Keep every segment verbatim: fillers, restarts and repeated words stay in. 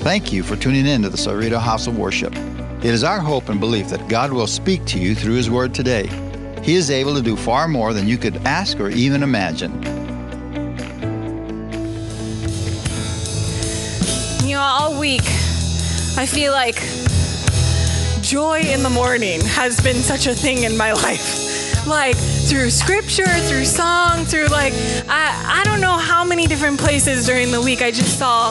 Thank you for tuning in to the Cerrito House of Worship. It is our hope and belief that God will speak to you through His Word today. He is able to do far more than you could ask or even imagine. You know, all week, I feel like joy in the morning has been such a thing in my life. Like, through scripture, through song, through like, I, I don't know how many different places during the week I just saw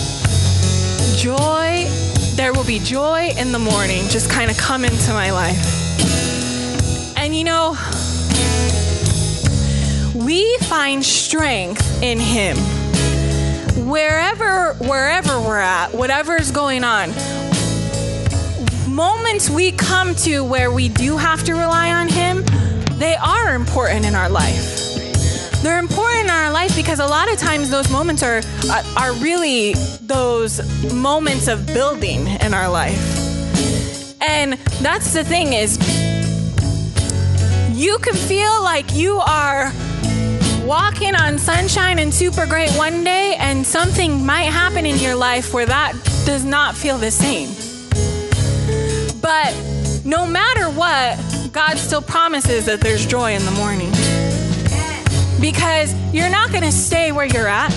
joy. There will be joy in the morning just kind of come into my life. And you know, we find strength in Him. Wherever, wherever we're at, whatever's going on, moments we come to where we do have to rely on Him, they are important in our life. They're important in our life because a lot of times those moments are are really those moments of building in our life. And that's the thing is, you can feel like you are walking on sunshine and super great one day, and something might happen in your life where that does not feel the same. But no matter what, God still promises that there's joy in the morning. Because you're not going to stay where you're at.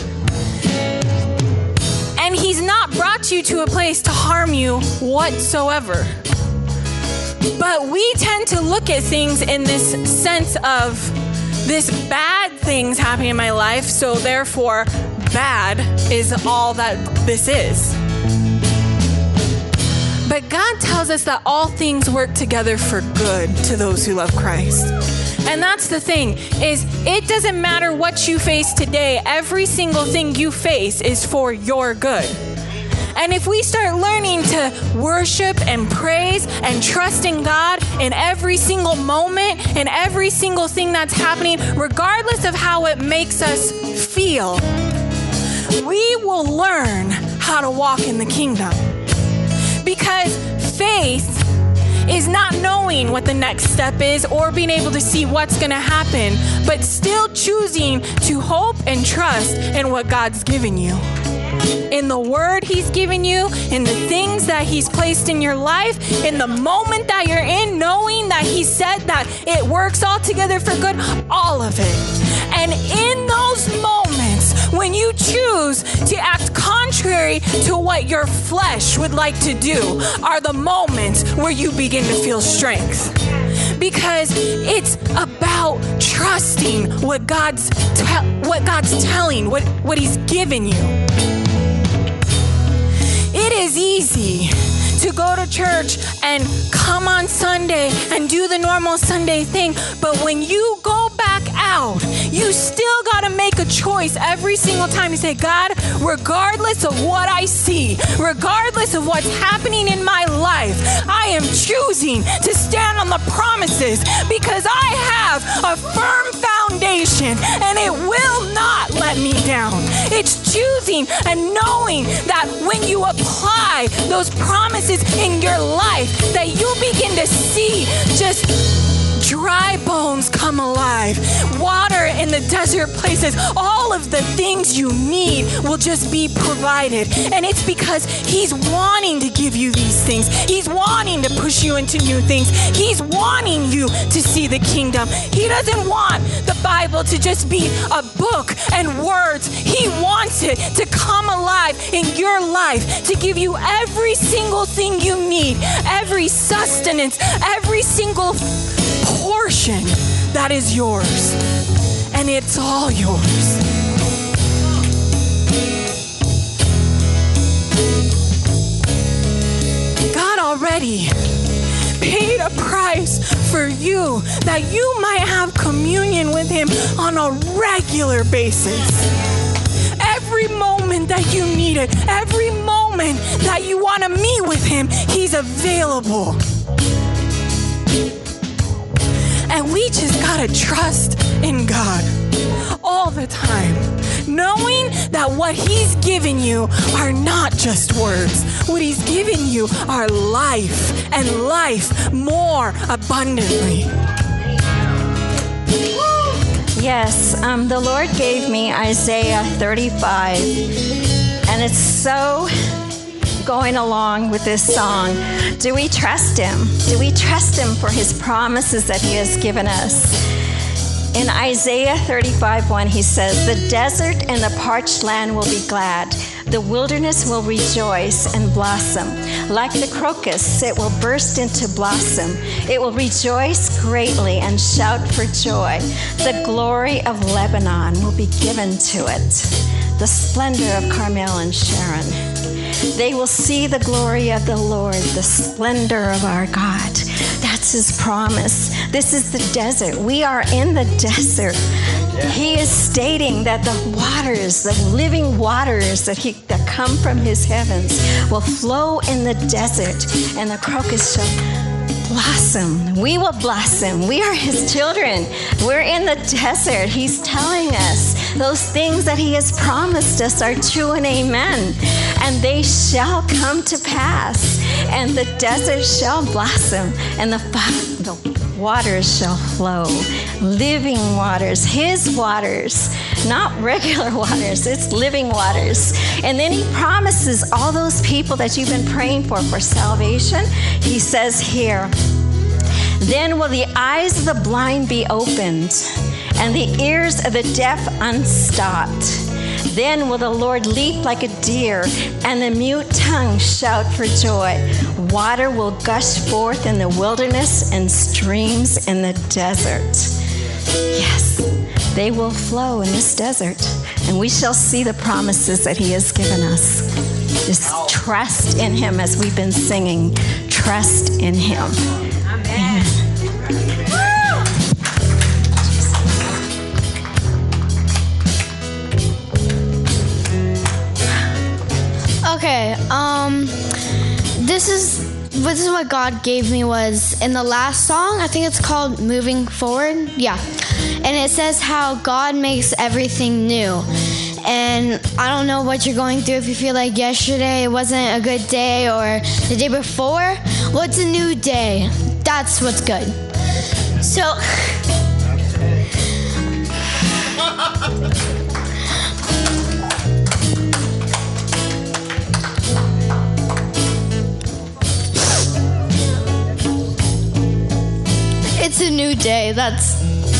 And He's not brought you to a place to harm you whatsoever. But we tend to look at things in this sense of this bad things happening in my life, so therefore bad is all that this is. But God tells us that all things work together for good to those who love Christ. And that's the thing, is it doesn't matter what you face today. Every single thing you face is for your good. And if we start learning to worship and praise and trust in God in every single moment, in every single thing that's happening, regardless of how it makes us feel, we will learn how to walk in the kingdom. Because faith is not knowing what the next step is or being able to see what's going to happen, but still choosing to hope and trust in what God's given you. In the word He's given you, in the things that He's placed in your life, in the moment that you're in, knowing that He said that it works all together for good, all of it. And in those moments, when you choose to act contrary to what your flesh would like to do, are the moments where you begin to feel strength. Because it's about trusting what God's te- what God's telling, what, what He's given you. It is easy to go to church and come on Sunday and do the normal Sunday thing, but when you go back out, you still got to make a choice every single time. You say, God, regardless of what I see, regardless of what's happening in my life, I am choosing to stand on the promises because I have a firm foundation and it will not let me down. It's choosing and knowing that when you apply those promises in your life, that you begin to see just dry bones come alive, water in the desert places, all of the things you need will just be provided. And it's because He's wanting to give you these things. He's wanting to push you into new things. He's wanting you to see the kingdom. He doesn't want the Bible to just be a book and words. He wants it to come alive in your life, to give you every single thing you need, every sustenance, every single portion that is yours, and it's all yours. God already paid a price for you that you might have communion with Him on a regular basis. Every moment that you need it, every moment that you want to meet with Him, He's available. And we just gotta trust in God all the time, knowing that what He's given you are not just words. What He's given you are life, and life more abundantly. Yes, um, the Lord gave me Isaiah thirty-five, and it's so going along with this song. Do we trust him? Do we trust him for his promises that he has given us? In Isaiah thirty-five one, he says, "The desert and the parched land will be glad. The wilderness will rejoice and blossom. Like the crocus, it will burst into blossom. It will rejoice greatly and shout for joy. The glory of Lebanon will be given to it, the splendor of Carmel and Sharon. They will see the glory of the Lord, the splendor of our God." That's his promise. This is the desert. We are in the desert. Yeah. He is stating that the waters, the living waters that, he, that come from his heavens will flow in the desert, and the crocus shall blossom. We will blossom. We are his children. We're in the desert. He's telling us those things that he has promised us are true and amen. And they shall come to pass. And the desert shall blossom. And the, the waters shall flow. Living waters. His waters. Not regular waters. It's living waters. And then he promises all those people that you've been praying for, for salvation. He says here, "Then will the eyes of the blind be opened, and the ears of the deaf unstopped. Then will the Lord leap like a deer, and the mute tongue shout for joy. Water will gush forth in the wilderness and streams in the desert." Yes, they will flow in this desert, and we shall see the promises that he has given us. Just trust in him, as we've been singing. Trust in him. Amen. Okay, um, this is this is what God gave me was in the last song. I think it's called "Moving Forward." Yeah, and it says how God makes everything new. And I don't know what you're going through. If you feel like yesterday wasn't a good day or the day before, what's a new day? That's what's good. So. It's a new day. That's.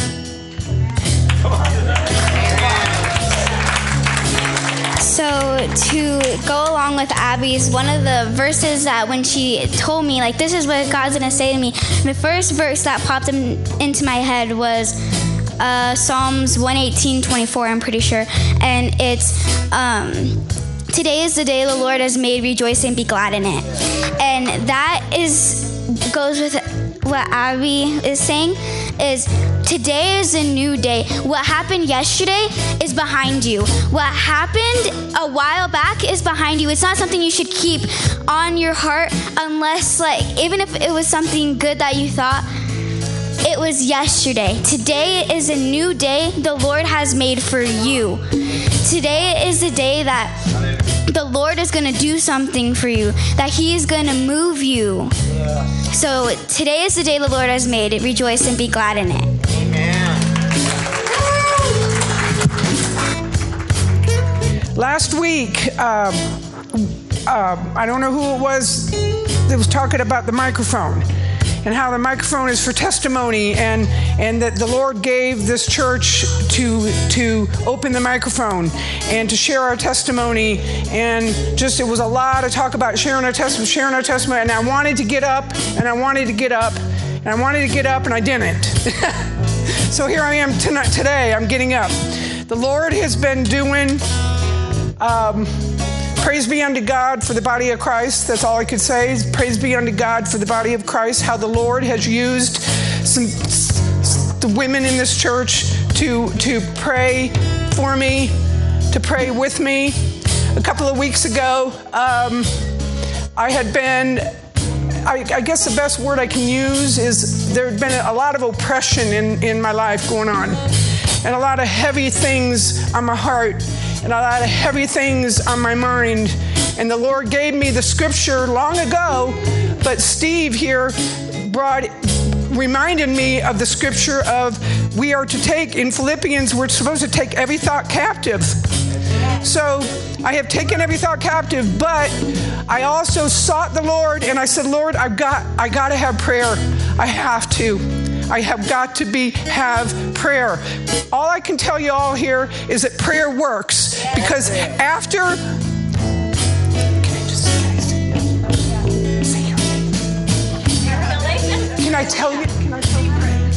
So to go along with Abby's, one of the verses that when she told me, like, this is what God's going to say to me, the first verse that popped in, into my head was uh, Psalms one eighteen twenty-four, I'm pretty sure. And it's, um, "Today is the day the Lord has made, rejoice and be glad in it." And that is goes with what Abby is saying, is today is a new day. What happened yesterday is behind you. What happened a while back is behind you. It's not something you should keep on your heart unless, like, even if it was something good that you thought, it was yesterday. Today is a new day the Lord has made for you. Today is the day that the Lord is going to do something for you, that he is going to move you. So today is the day the Lord has made. Rejoice and be glad in it. Amen. Last week, uh, uh, I don't know who it was that was talking about the microphone and how the microphone is for testimony, and and that the Lord gave this church to to open the microphone and to share our testimony. And just, it was a lot of talk about sharing our testimony, sharing our testimony. And I wanted to get up, and I wanted to get up, and I wanted to get up, and I didn't. So here I am tonight, today, I'm getting up. The Lord has been doing, um, praise be unto God for the body of Christ. That's all I could say. Praise be unto God for the body of Christ. How the Lord has used some the women in this church to to pray for me, to pray with me. A couple of weeks ago, um, I had been, I, I guess the best word I can use is there had been a lot of oppression in, in my life going on, and a lot of heavy things on my heart, and a lot of heavy things on my mind. And the Lord gave me the scripture long ago, but Steve here brought, reminded me of the scripture of we are to take, in Philippians, we're supposed to take every thought captive. So I have taken every thought captive, but I also sought the Lord, and I said, Lord, I've got, I got to have prayer. I have to. I have got to be have prayer. All I can tell you all here is that prayer works, because after, can I just say your name? Can I tell you? Can I tell you?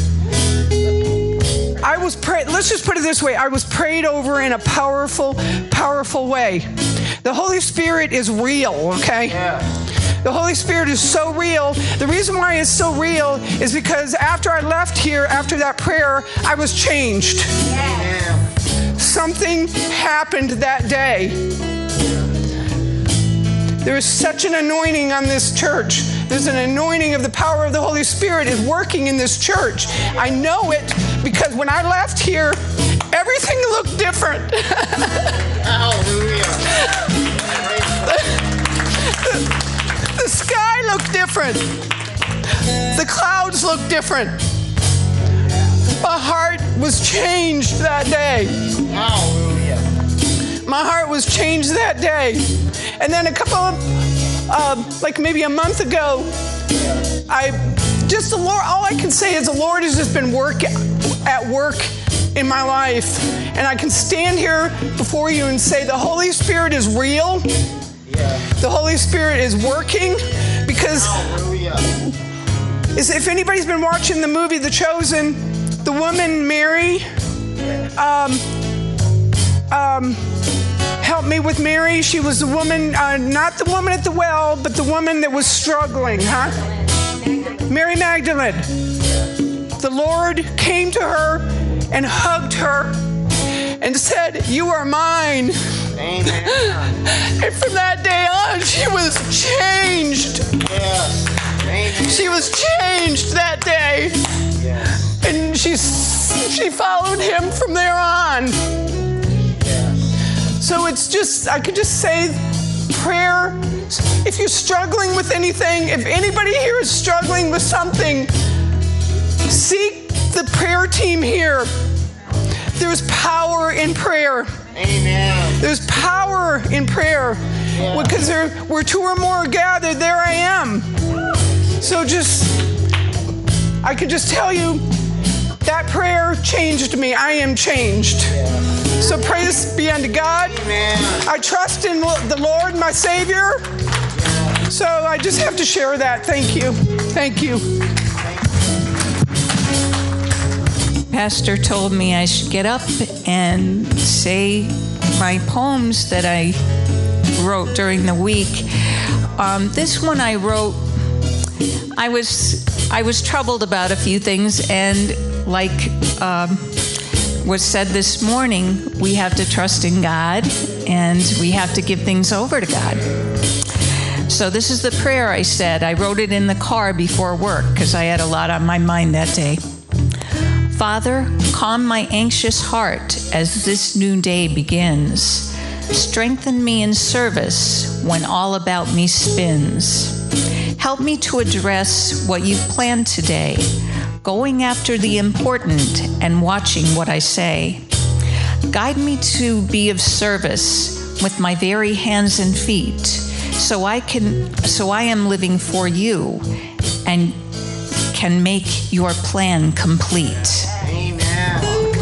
I was prayed. Let's just put it this way: I was prayed over in a powerful, powerful way. The Holy Spirit is real. Okay. Yeah. The Holy Spirit is so real. The reason why it's so real is because after I left here, after that prayer, I was changed. Yeah. Something happened that day. There is such an anointing on this church. There's an anointing of the power of the Holy Spirit is working in this church. I know it because when I left here, everything looked different. Hallelujah. The sky looked different. The clouds looked different. My heart was changed that day. Hallelujah. My heart was changed that day. And then a couple of, uh, like maybe a month ago, I just the Lord, all I can say is the Lord has just been work at work in my life. And I can stand here before you and say the Holy Spirit is real. The Holy Spirit is working, because is, if anybody's been watching the movie The Chosen, the woman Mary, um, um, help me with Mary. She was the woman, uh, not the woman at the well, but the woman that was struggling, huh? Mary Magdalene. The Lord came to her and hugged her and said, "You are mine." Amen. And from that day on, she was changed. Yes. Amen. She was changed that day. Yes. And she, she followed him from there on. Yes. So it's just, I could just say prayer. If you're struggling with anything, if anybody here is struggling with something, seek the prayer team here. There's power in prayer. Amen. There's power in prayer. Yeah. Because there, where two or more are gathered, there I am. So just, I could just tell you, that prayer changed me. I am changed. Yeah. So praise be unto God. Amen. I trust in the Lord, my Savior. Yeah. So I just have to share that. Thank you. Thank you. Pastor told me I should get up and say my poems that I wrote during the week. Um, this one I wrote, I was I was troubled about a few things, and like um, was said this morning, we have to trust in God, and we have to give things over to God. So this is the prayer I said. I wrote it in the car before work because I had a lot on my mind that day. Father, calm my anxious heart as this new day begins. Strengthen me in service when all about me spins. Help me to address what you've planned today, going after the important and watching what I say. Guide me to be of service with my very hands and feet, so I can, so I am living for you and can make your plan complete. Amen.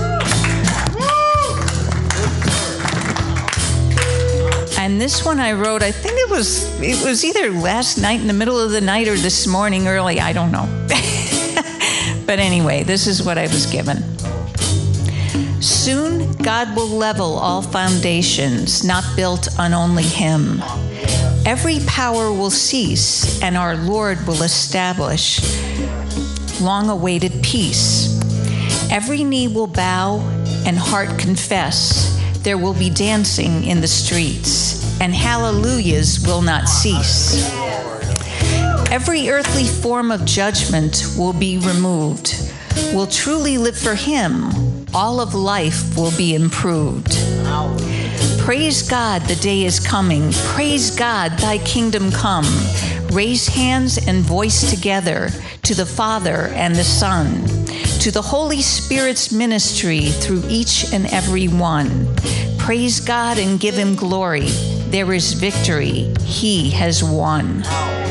And this one I wrote, I think it was it was either last night in the middle of the night or this morning early, I don't know. But anyway, this is what I was given. Soon God will level all foundations not built on only Him. Every power will cease, and our Lord will establish long-awaited peace. Every knee will bow and heart confess. There will be dancing in the streets, and hallelujahs will not cease. Every earthly form of judgment will be removed. We'll truly live for Him. All of life will be improved. Praise God, the day is coming. Praise God, thy kingdom come. Raise hands and voice together to the Father and the Son, to the Holy Spirit's ministry through each and every one. Praise God and give him glory. There is victory. He has won.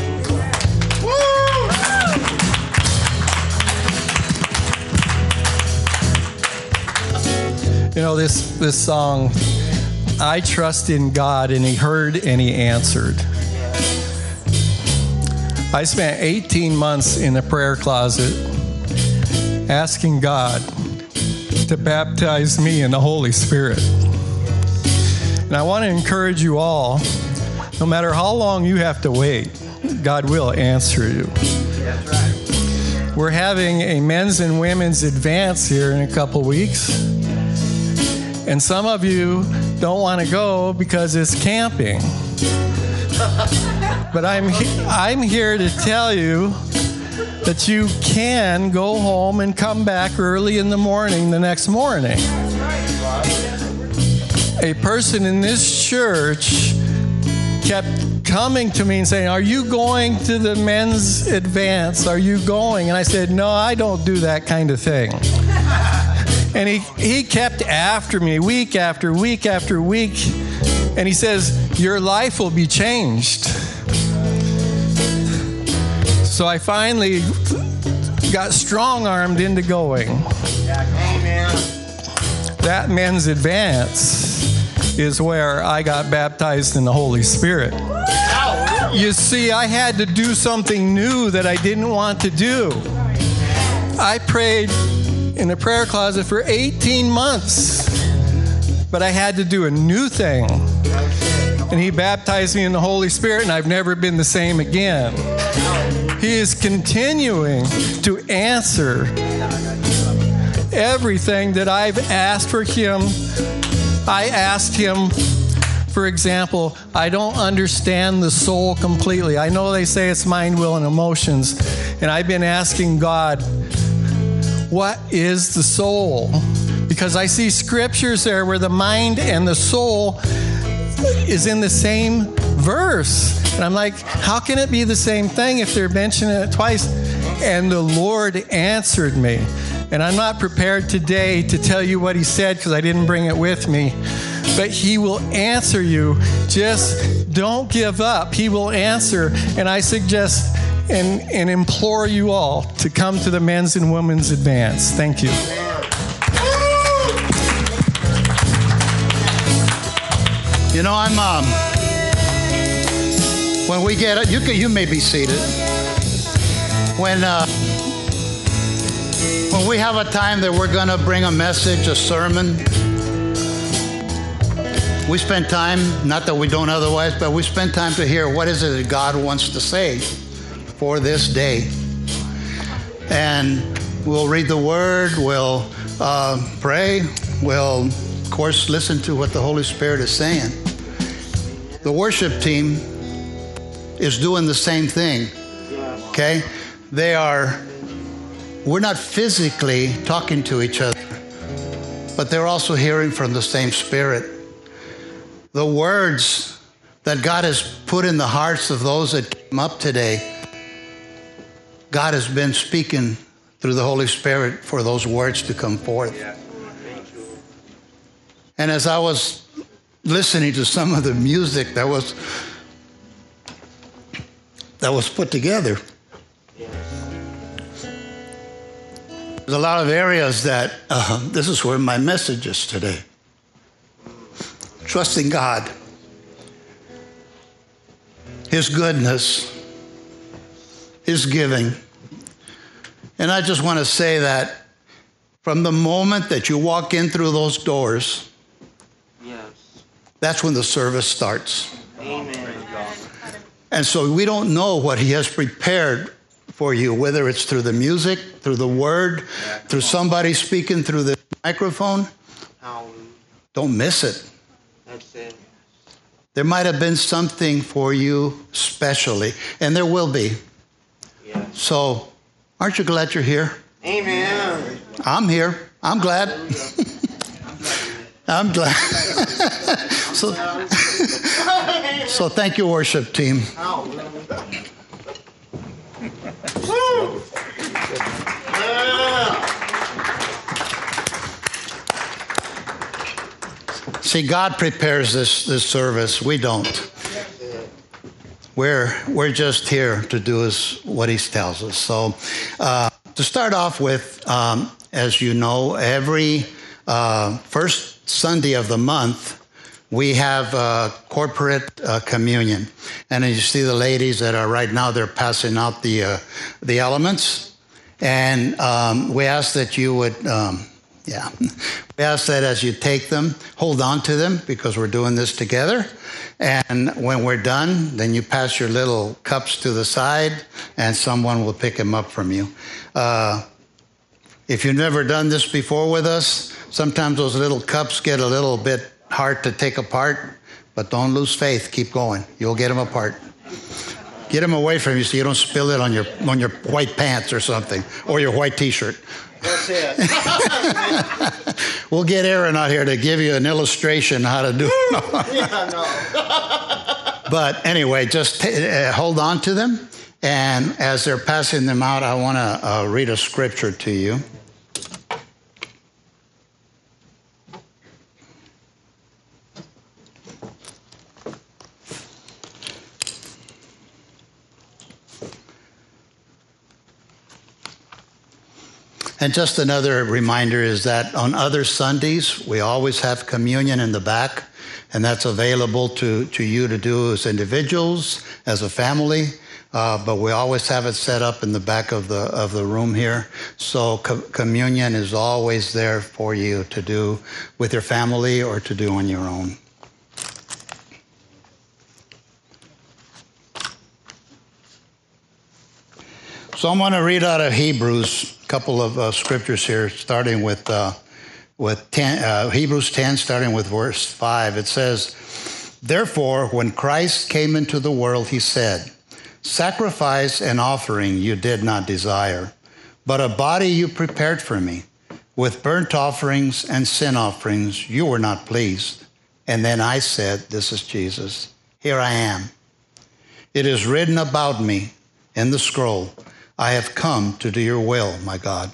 You know, this, this song, I trust in God, and he heard and he answered. I spent eighteen months in the prayer closet asking God to baptize me in the Holy Spirit. And I want to encourage you all, no matter how long you have to wait, God will answer you. That's right. We're having a men's and women's advance here in a couple weeks. And some of you don't want to go because it's camping. But I'm he- I'm here to tell you that you can go home and come back early in the morning the next morning. A person in this church kept coming to me and saying, "Are you going to the men's advance? Are you going?" And I said, "No, I don't do that kind of thing." And he, he kept after me week after week after week. And he says, "Your life will be changed." So I finally got strong-armed into going. That men's advance is where I got baptized in the Holy Spirit. You see, I had to do something new that I didn't want to do. I prayed in the prayer closet for eighteen months, but I had to do a new thing. And he baptized me in the Holy Spirit, and I've never been the same again. He is continuing to answer everything that I've asked for him. I asked him, for example, I don't understand the soul completely. I know they say it's mind, will, and emotions. And I've been asking God, what is the soul? Because I see scriptures there where the mind and the soul is in the same verse. And I'm like, how can it be the same thing if they're mentioning it twice? And the Lord answered me. And I'm not prepared today to tell you what he said because I didn't bring it with me. But he will answer you. Just don't give up. He will answer. And I suggest and, and implore you all to come to the men's and women's advance. Thank you. You know, I'm, um, when we get it, you, can, you may be seated. When, uh, when we have a time that we're going to bring a message, a sermon, we spend time, not that we don't otherwise, but we spend time to hear what is it that God wants to say for this day. And we'll read the word, we'll uh, pray, we'll, of course, listen to what the Holy Spirit is saying. The worship team is doing the same thing, okay? They are, we're not physically talking to each other, but they're also hearing from the same Spirit. The words that God has put in the hearts of those that came up today, God has been speaking through the Holy Spirit for those words to come forth. And as I was listening to some of the music that was that was put together, there's a lot of areas that uh, this is where my message is today. Trusting God, his goodness, his giving. And I just want to say that from the moment that you walk in through those doors, yes, that's when the service starts. Amen. And so we don't know what he has prepared for you, whether it's through the music, through the word, through somebody speaking through the microphone. Don't miss it. That's it. There might have been something for you specially, and there will be. Yeah. So, aren't you glad you're here? Amen. I'm here. I'm glad. I'm glad. so, so thank you, worship team. See, God prepares this, this service. We don't. We're, we're just here to do his, what he tells us. So uh, to start off with, um, as you know, every uh, first Sunday of the month, we have uh, corporate uh, communion. And as you see the ladies that are right now, they're passing out the, uh, the elements. And um, we ask that you would... Um, Yeah. We ask that as you take them, hold on to them because we're doing this together. And when we're done, then you pass your little cups to the side and someone will pick them up from you. Uh, if you've never done this before with us, sometimes those little cups get a little bit hard to take apart, but don't lose faith. Keep going. You'll get them apart. Get them away from you so you don't spill it on your, on your white pants or something, or your white T-shirt. That's it. We'll get Aaron out here to give you an illustration how to do it. Yeah, no. But anyway, just t- uh, hold on to them. And as they're passing them out, I want to uh, read a scripture to you. And just another reminder is that on other Sundays, we always have communion in the back, and that's available to, to you to do as individuals, as a family, uh, but we always have it set up in the back of the of the room here. So co- communion is always there for you to do with your family or to do on your own. So I'm going to read out of Hebrews, a couple of uh, scriptures here, starting with uh, with ten, uh, Hebrews ten, starting with verse five. It says, "Therefore, when Christ came into the world, he said, 'Sacrifice and offering you did not desire, but a body you prepared for me. With burnt offerings and sin offerings you were not pleased.' And then I said," this is Jesus, "Here I am. It is written about me in the scroll, I have come to do your will, my God."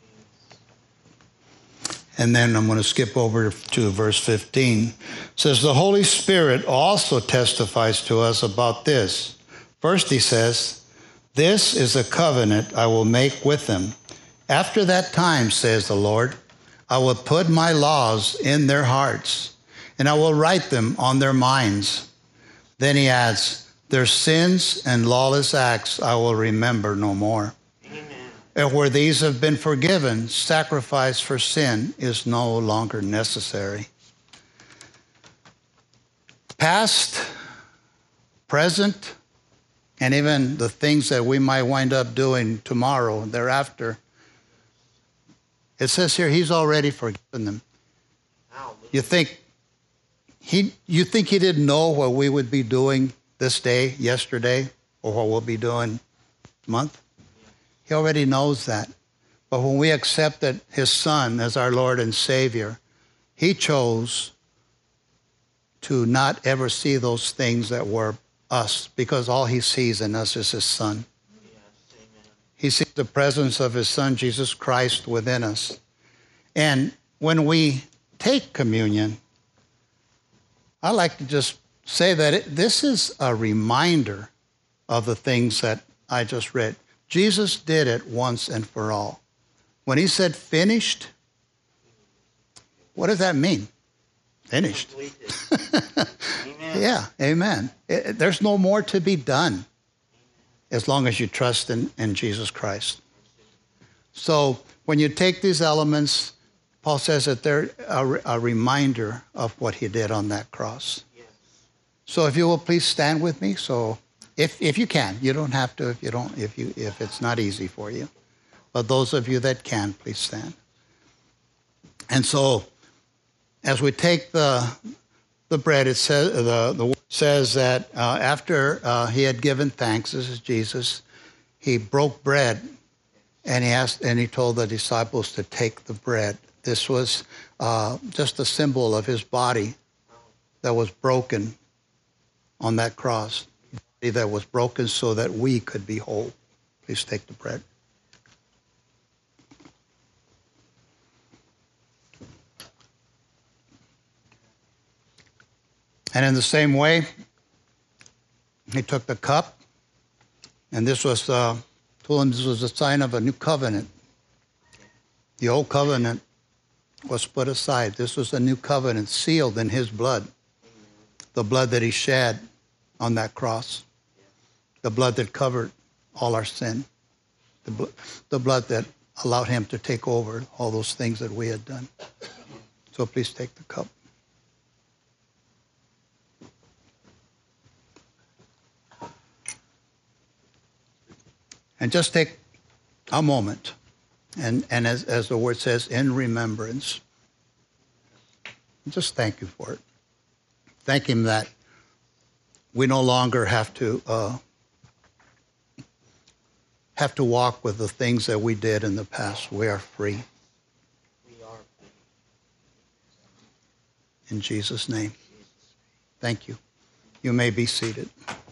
And then I'm going to skip over to verse fifteen. It says, "The Holy Spirit also testifies to us about this. First, he says, 'This is a covenant I will make with them. After that time, says the Lord, I will put my laws in their hearts, and I will write them on their minds.' Then he adds, 'Their sins and lawless acts I will remember no more.' Amen. And where these have been forgiven, sacrifice for sin is no longer necessary." Past, present, and even the things that we might wind up doing tomorrow and thereafter, it says here he's already forgiven them. You think he, you think he didn't know what we would be doing this day, yesterday, or what we'll be doing this month? He already knows that. But when we accepted his Son as our Lord and Savior, he chose to not ever see those things that were us, because all he sees in us is his Son. Yes, amen. He sees the presence of his Son, Jesus Christ, within us. And when we take communion, I like to just say that it, this is a reminder of the things that I just read. Jesus did it once and for all. When he said finished, what does that mean? Finished. Amen. Yeah, amen. It, there's no more to be done as long as you trust in, in Jesus Christ. So when you take these elements, Paul says that they're a, a reminder of what he did on that cross. So if you will please stand with me. So if if you can, you don't have to if you don't if you if it's not easy for you. But those of you that can, please stand. And so as we take the the bread, it says the the word says that uh, after uh, he had given thanks, this is Jesus, he broke bread and he asked and he told the disciples to take the bread. This was uh, just a symbol of his body that was broken on that cross, that was broken so that we could be whole. Please take the bread. And in the same way, he took the cup, and this was, uh, told him this was a sign of a new covenant. The old covenant was put aside. This was a new covenant sealed in his blood, the blood that he shed on that cross, the blood that covered all our sin, the, bl- the blood that allowed him to take over all those things that we had done. So please take the cup. And just take a moment, and, and as, as the word says, in remembrance. Just thank you for it. Thank him that we no longer have to uh, have to walk with the things that we did in the past. We are free. We are free. In Jesus' name. Thank you. You may be seated.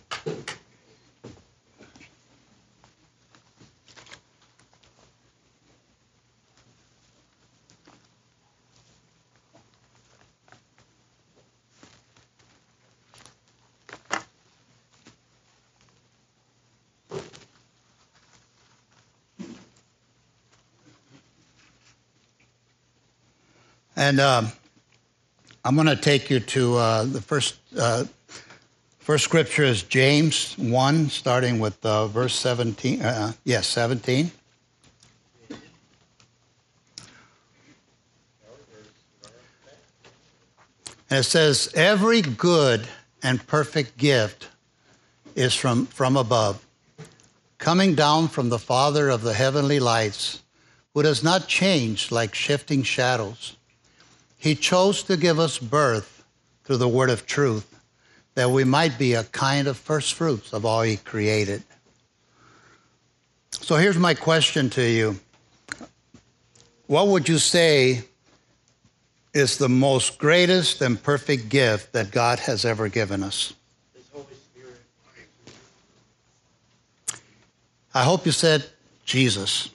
And um, I'm going to take you to uh, the first uh, first scripture is James one, starting with uh, verse seventeen. Uh, yes, seventeen. And it says, "Every good and perfect gift is from, from above, coming down from the Father of the heavenly lights, who does not change like shifting shadows. He chose to give us birth through the word of truth, that we might be a kind of first fruits of all he created." So here's my question to you. What would you say is the most greatest and perfect gift that God has ever given us? His Holy Spirit. I hope you said Jesus.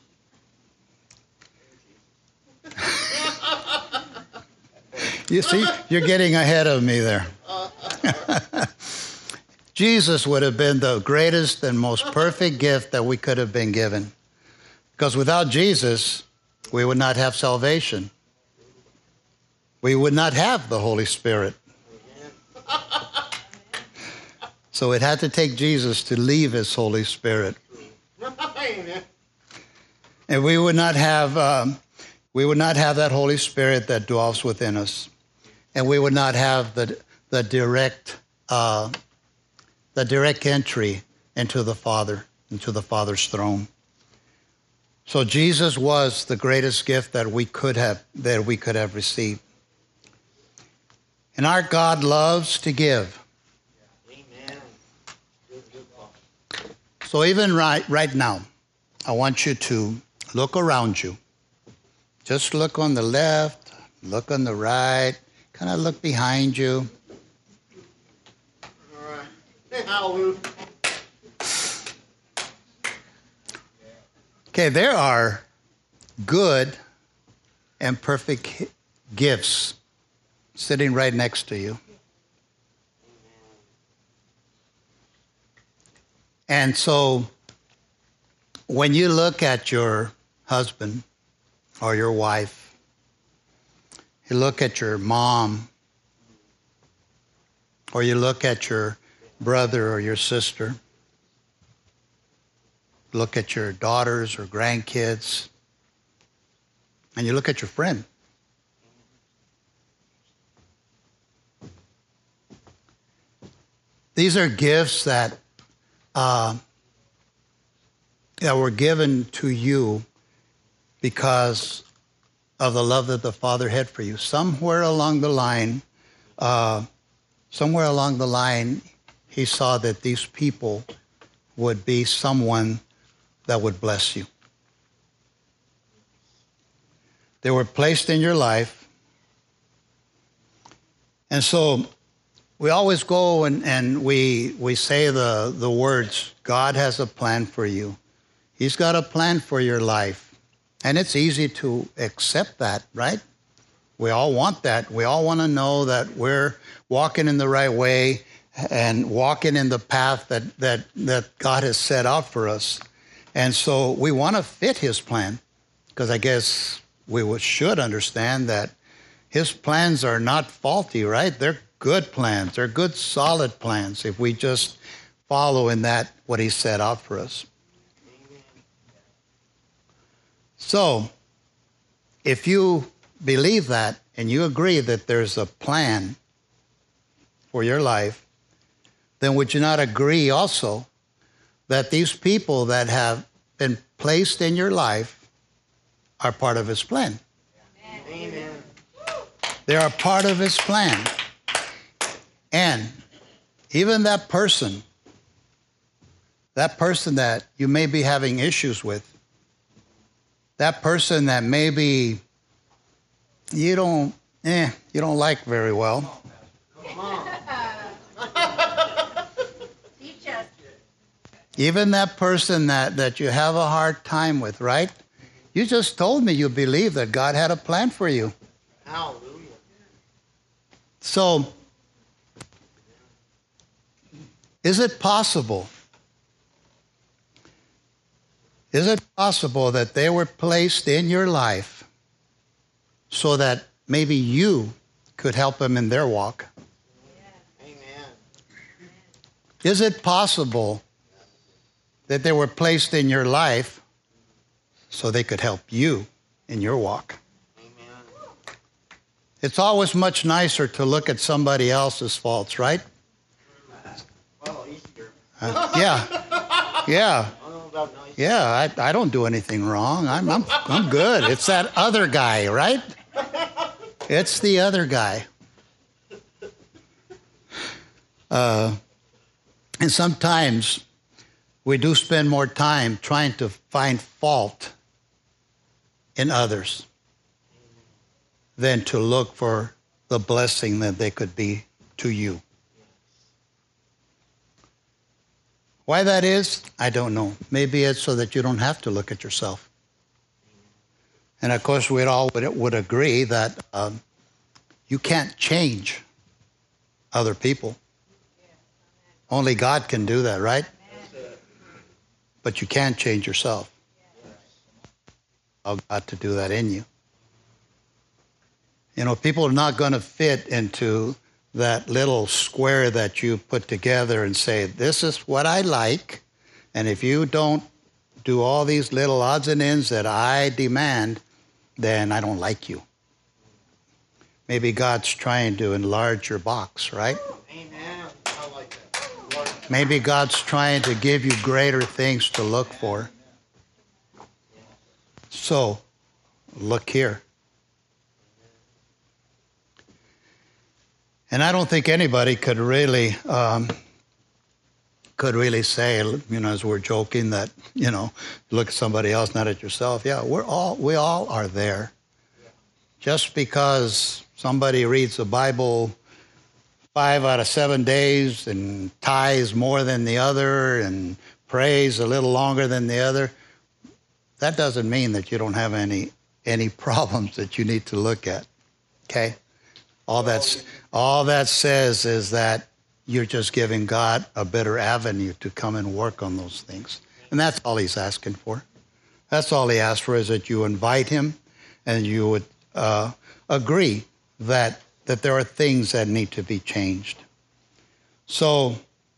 You see, you're getting ahead of me there. Jesus would have been the greatest and most perfect gift that we could have been given. Because without Jesus, we would not have salvation. We would not have the Holy Spirit. So it had to take Jesus to leave his Holy Spirit. And we would not have, um, we would not have that Holy Spirit that dwells within us. And we would not have the the direct uh, the direct entry into the Father, into the Father's throne. So Jesus was the greatest gift that we could have that we could have received. And our God loves to give. Amen. So even right right now, I want you to look around you. Just look on the left, look on the right. Kind of look behind you. All right. Hey, hallelujah. Okay, there are good and perfect gifts sitting right next to you. And so when you look at your husband or your wife, you look at your mom, or you look at your brother or your sister, look at your daughters or grandkids, and you look at your friend. These are gifts that uh, that were given to you because of the love that the Father had for you. Somewhere along the line, uh, somewhere along the line, he saw that these people would be someone that would bless you. They were placed in your life. And so we always go and, and we we say the, the words, God has a plan for you. He's got a plan for your life. And it's easy to accept that, right? We all want that. We all want to know that we're walking in the right way and walking in the path that, that, that God has set out for us. And so we want to fit his plan, because I guess we should understand that his plans are not faulty, right? They're good plans. They're good, solid plans if we just follow in that what he set out for us. So if you believe that and you agree that there's a plan for your life, then would you not agree also that these people that have been placed in your life are part of his plan? Amen. They are part of his plan. And even that person, that person that you may be having issues with, that person that maybe you don't, eh, you don't like very well. Come on. Even that person that, that you have a hard time with, right? You just told me you believe that God had a plan for you. Hallelujah. So, is it possible? Is it possible that they were placed in your life so that maybe you could help them in their walk? Amen. Is it possible that they were placed in your life so they could help you in your walk? Amen. It's always much nicer to look at somebody else's faults, right? Well, easier. Uh, yeah. Yeah. Yeah, I, I don't do anything wrong. I'm, I'm, I'm good. It's that other guy, right? It's the other guy. Uh, and sometimes we do spend more time trying to find fault in others than to look for the blessing that they could be to you. Why that is, I don't know. Maybe it's so that you don't have to look at yourself. And of course, we all would, would agree that um, you can't change other people. Only God can do that, right? But you can change yourself. Allow God to do that in you. You know, people are not going to fit into that little square that you put together and say, this is what I like, and if you don't do all these little odds and ends that I demand, then I don't like you. Maybe God's trying to enlarge your box, right? Amen. I like that. Maybe God's trying to give you greater things to look for. So, look here. And I don't think anybody could really um, could really say, you know, as we're joking that, you know, look at somebody else, not at yourself. Yeah, we're all we all are there. Just because somebody reads the Bible five out of seven days and tithes more than the other and prays a little longer than the other, that doesn't mean that you don't have any any problems that you need to look at. Okay? All that's all that says is that you're just giving God a better avenue to come and work on those things. And that's all he's asking for. That's all he asks for, is that you invite him and you would uh, agree that, that there are things that need to be changed. So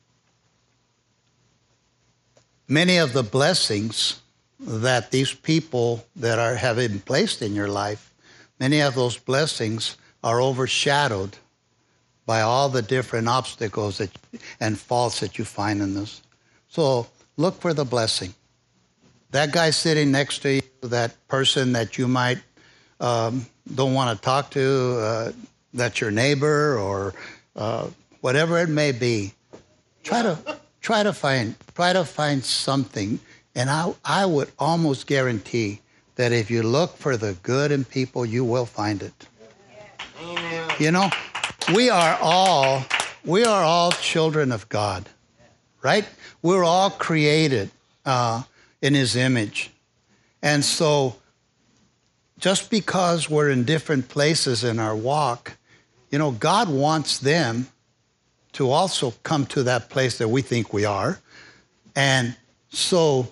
many of the blessings that these people that are have been placed in your life, many of those blessings are overshadowed by all the different obstacles that, and faults that you find in this. So look for the blessing. That guy sitting next to you, that person that you might um, don't want to talk to, uh, that's your neighbor or uh, whatever it may be, try to try to find try to find something. And I I would almost guarantee that if you look for the good in people, you will find it. You know, we are all we are all children of God, right? We're all created uh, in his image. And so just because we're in different places in our walk, you know, God wants them to also come to that place that we think we are. And so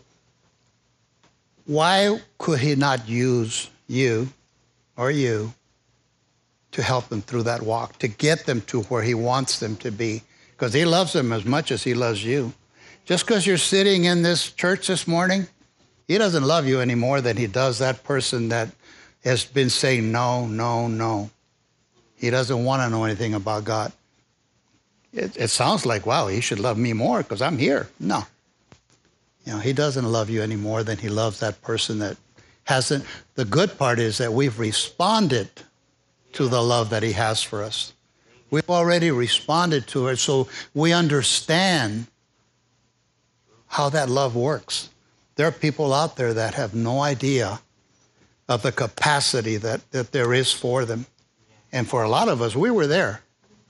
why could he not use you or you to help them through that walk, to get them to where he wants them to be? Because he loves them as much as he loves you. Just because you're sitting in this church this morning, he doesn't love you any more than he does that person that has been saying no, no, no. He doesn't want to know anything about God. It, it sounds like, wow, he should love me more because I'm here. No. You know, he doesn't love you any more than he loves that person that hasn't. The good part is that we've responded to the love that he has for us. We've already responded to it, so we understand how that love works. There are people out there that have no idea of the capacity that, that there is for them. And for a lot of us, we were there.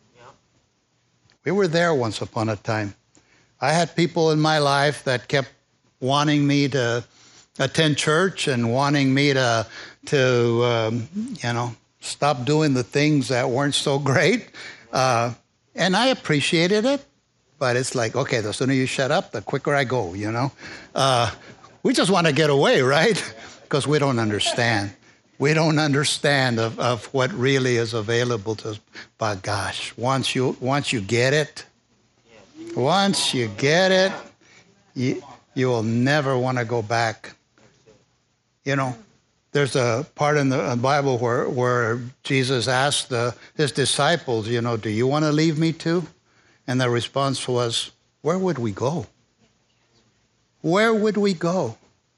We were there once upon a time. I had people in my life that kept wanting me to attend church and wanting me to, to um, you know, stop doing the things that weren't so great. Uh, and I appreciated it. But it's like, okay, the sooner you shut up, the quicker I go, you know. Uh, we just want to get away, right? Because we don't understand. We don't understand of, of what really is available to us. But gosh, once you once you get it, once you get it, you, you will never want to go back. You know, there's a part in the Bible where, where Jesus asked the, his disciples, you know, do you want to leave me too? And the response was, where would we go? Where would we go?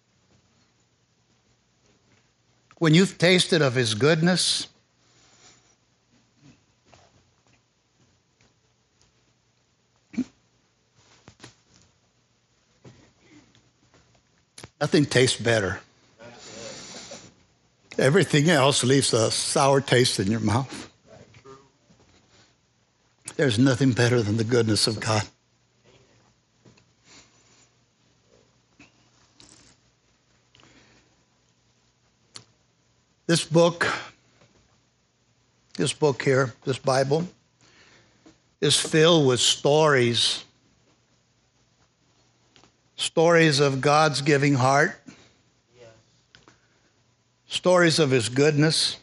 When you've tasted of his goodness, nothing tastes better. Everything else leaves a sour taste in your mouth. There's nothing better than the goodness of God. This book, this book here, this Bible, is filled with stories. Stories of God's giving heart. Stories of his goodness.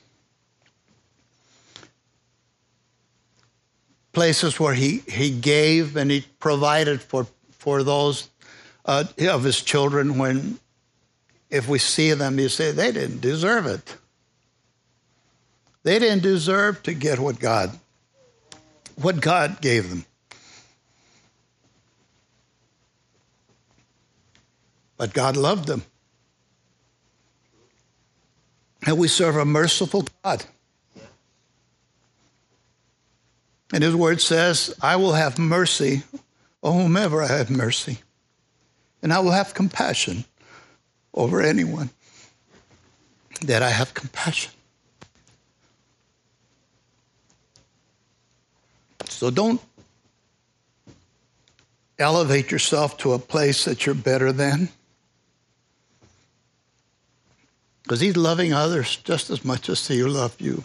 Places where he, he gave and he provided for, for those uh, of his children when, if we see them, you say, they didn't deserve it. They didn't deserve to get what God, what God gave them. But God loved them. And we serve a merciful God. And his word says, I will have mercy on whomever I have mercy. And I will have compassion over anyone that I have compassion. So don't elevate yourself to a place that you're better than. Because he's loving others just as much as he loved you.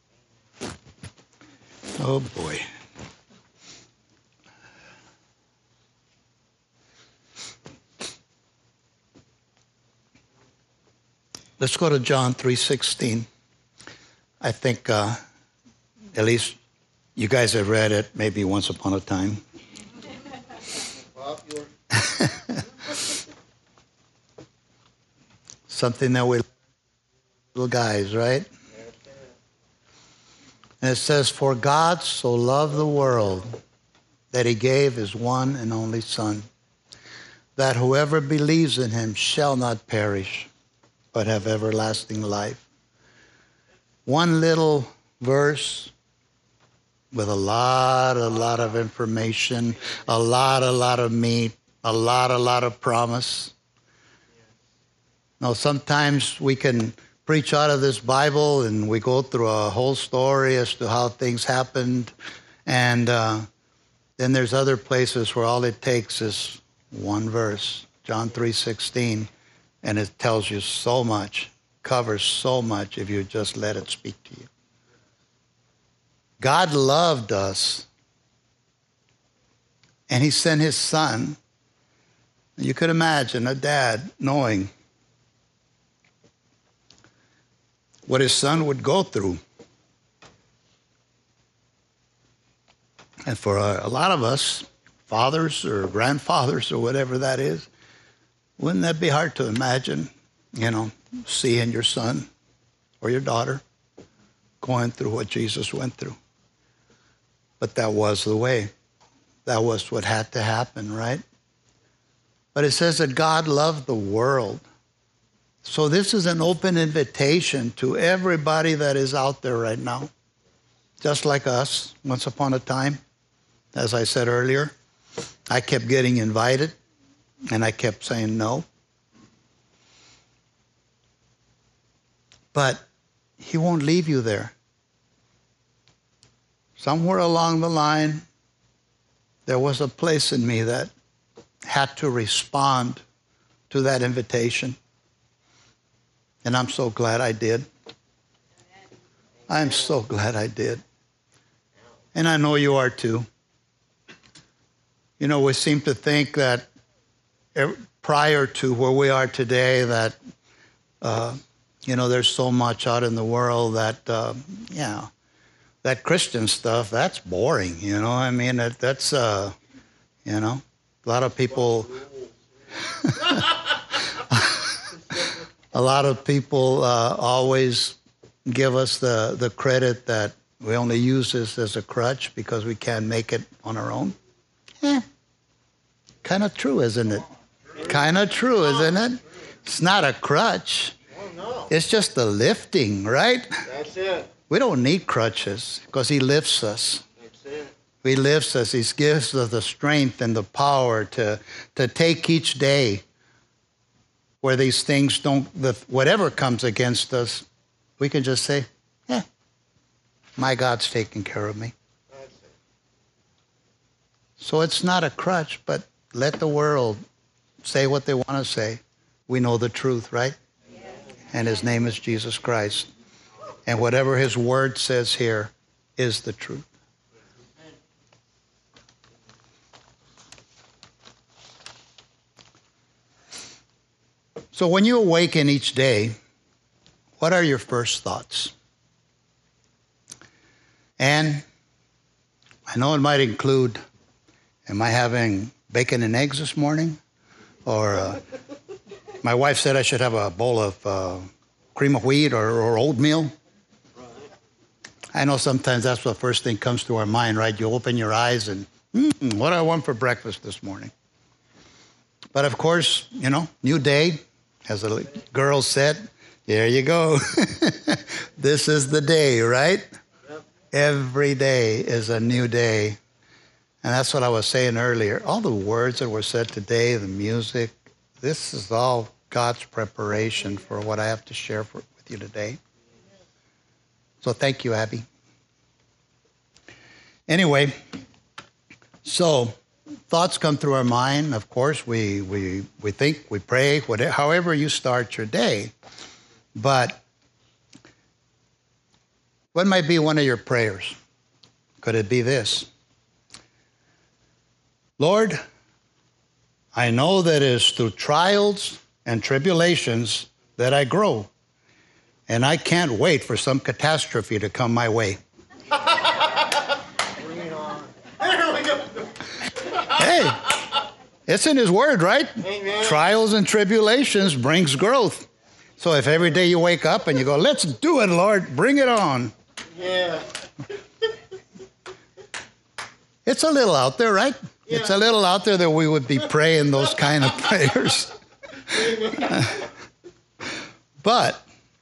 Oh, boy. Let's go to John three sixteen. I think uh, at least you guys have read it maybe once upon a time. Something that we little guys, right? And it says, for God so loved the world that he gave his one and only Son, that whoever believes in him shall not perish, but have everlasting life. One little verse with a lot, a lot of information, a lot, a lot of meat, a lot, a lot of promise. Now, sometimes we can preach out of this Bible and we go through a whole story as to how things happened. And uh, then there's other places where all it takes is one verse, John three sixteen, and it tells you so much. covers so much if you just let it speak to you. God loved us, and he sent his son. You could imagine a dad knowing what his son would go through. And for a, a lot of us, fathers or grandfathers or whatever that is, wouldn't that be hard to imagine, you know, seeing your son or your daughter going through what Jesus went through? But that was the way. That was what had to happen, right? But it says that God loved the world. So this is an open invitation to everybody that is out there right now. Just like us, once upon a time, as I said earlier, I kept getting invited, and I kept saying no. But he won't leave you there. Somewhere along the line, there was a place in me that had to respond to that invitation. And I'm so glad I did. I'm so glad I did. And I know you are too. You know, we seem to think that prior to where we are today, that, uh, you know, there's so much out in the world that, uh, yeah, that Christian stuff, that's boring, you know. I mean, that, that's, uh, you know, a lot of people, a lot of people uh, always give us the, the credit that we only use this as a crutch because we can't make it on our own. Eh, kind of true, isn't it? Kind of true, isn't it? It's not a crutch. It's just the lifting, right? That's it. We don't need crutches because he lifts us. That's it. He lifts us. He gives us the strength and the power to, to take each day where these things don't, the, whatever comes against us, we can just say, yeah, my God's taking care of me. So it's not a crutch, but let the world say what they want to say. We know the truth, right? Yes. And his name is Jesus Christ. And whatever his word says here is the truth. So when you awaken each day, what are your first thoughts? And I know it might include, am I having bacon and eggs this morning? Or uh, my wife said I should have a bowl of uh, cream of wheat or, or oatmeal. I know sometimes that's the first thing comes to our mind, right? You open your eyes and, mm, what do I want for breakfast this morning? But of course, you know, new day, as the girl said, there you go. This is the day, right? Yep. Every day is a new day. And that's what I was saying earlier. All the words that were said today, the music, this is all God's preparation for what I have to share for, with you today. So thank you, Abby. Anyway, so thoughts come through our mind. Of course, we we we think, we pray, whatever, however you start your day. But what might be one of your prayers? Could it be this? Lord, I know that it is through trials and tribulations that I grow. And I can't wait for some catastrophe to come my way. Hey, it's in his word, right? Amen. Trials and tribulations brings growth. So if every day you wake up and you go, let's do it, Lord, bring it on. Yeah. It's a little out there, right? Yeah. It's a little out there that we would be praying those kind of prayers. But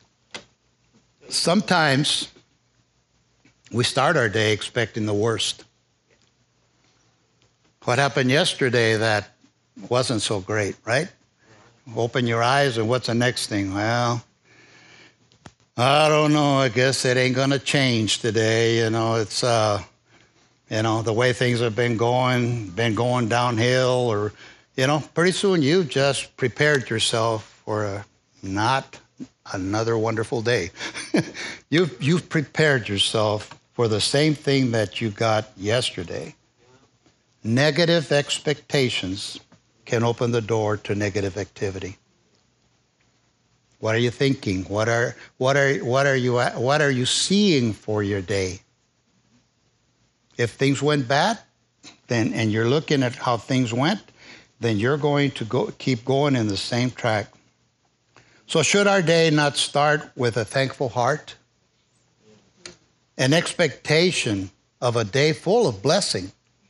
sometimes we start our day expecting the worst. What happened yesterday that wasn't so great, right? Open your eyes and what's the next thing? Well, I don't know. I guess it ain't going to change today. You know, it's, uh, you know, the way things have been going, been going downhill, or, you know, pretty soon you've just prepared yourself for a not another wonderful day. you've, you've prepared yourself for the same thing that you got yesterday. Negative expectations can open the door to negative activity. What are you thinking? What are what are what are you what are you seeing for your day? If things went bad, then and you're looking at how things went, then you're going to go keep going in the same track. So should our day not start with a thankful heart? An expectation of a day full of blessing.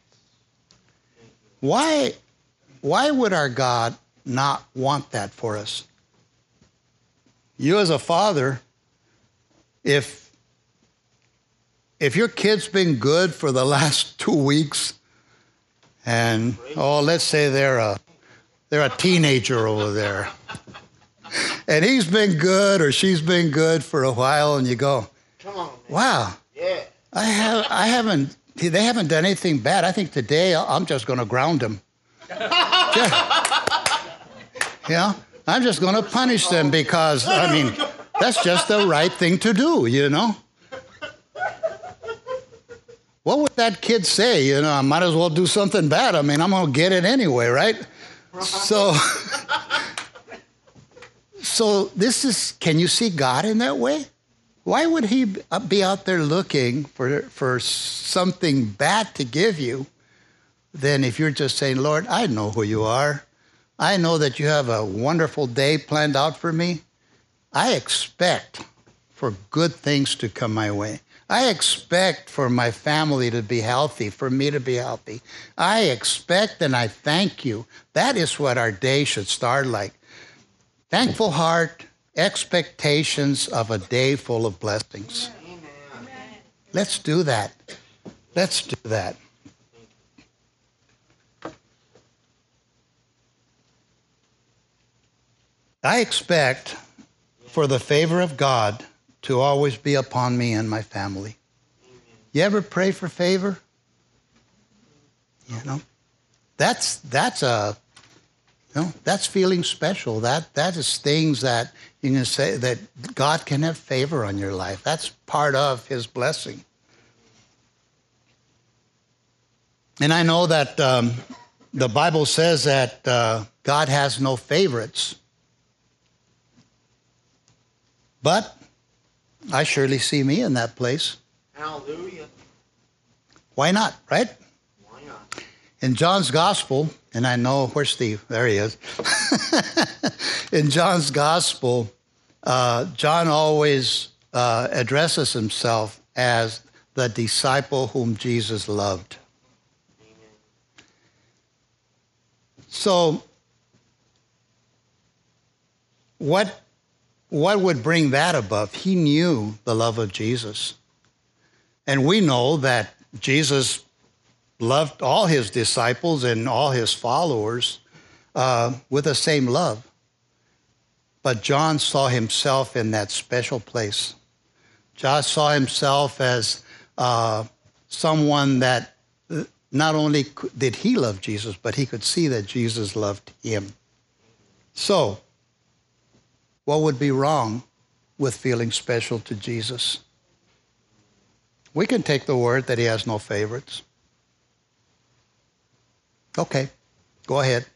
Why, why would our God not want that for us? You as a father, if, if your kid's been good for the last two weeks, and, oh, let's say they're a, they're a teenager over there, and he's been good or she's been good for a while, and you go, come on, wow, yeah. I have, I haven't, they haven't done anything bad. I think today I'm just going to ground them. Yeah. You know, I'm just going to punish them because, I mean, that's just the right thing to do, you know. What would that kid say? You know, I might as well do something bad. I mean, I'm going to get it anyway, right? So, so this is, can you see God in that way? Why would he be out there looking for, for something bad to give you than if you're just saying, Lord, I know who you are. I know that you have a wonderful day planned out for me. I expect for good things to come my way. I expect for my family to be healthy, for me to be healthy. I expect and I thank you. That is what our day should start like. Thankful heart, expectations of a day full of blessings. Amen. Let's do that. Let's do that. I expect for the favor of God to always be upon me and my family. You ever pray for favor? You know, that's that's a you know that's feeling special. That that is things that you can say that God can have favor on your life. That's part of His blessing. And I know that um, the Bible says that uh, God has no favorites. But I surely see me in that place. Hallelujah. Why not, right? Why not? In John's Gospel, and I know, where's Steve? There he is. In John's Gospel, uh, John always uh, addresses himself as the disciple whom Jesus loved. Amen. So, what... What would bring that above? He knew the love of Jesus. And we know that Jesus loved all his disciples and all his followers uh, with the same love. But John saw himself in that special place. John saw himself as uh, someone that not only did he love Jesus, but he could see that Jesus loved him. So, what would be wrong with feeling special to Jesus? We can take the word that he has no favorites. Okay, go ahead.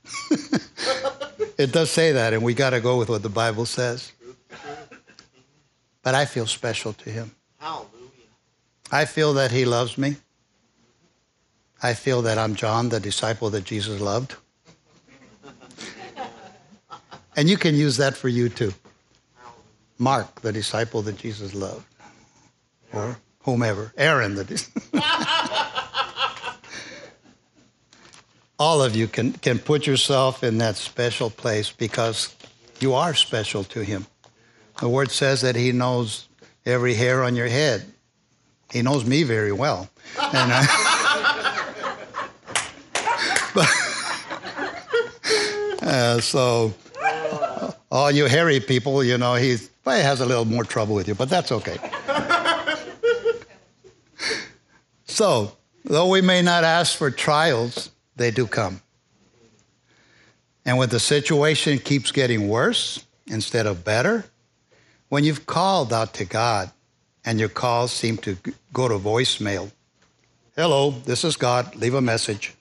It does say that, and we got to go with what the Bible says. But I feel special to him. Hallelujah. I feel that he loves me. I feel that I'm John, the disciple that Jesus loved. And you can use that for you too. Mark, the disciple that Jesus loved. Or whomever. Aaron, the disciple. All of you can, can put yourself in that special place because you are special to him. The word says that he knows every hair on your head. He knows me very well. And I, but, uh, so... all you hairy people, you know, he probably has a little more trouble with you, but that's okay. So, though we may not ask for trials, they do come. And when the situation keeps getting worse instead of better, When you've called out to God and your calls seem to go to voicemail, hello, this is God, leave a message.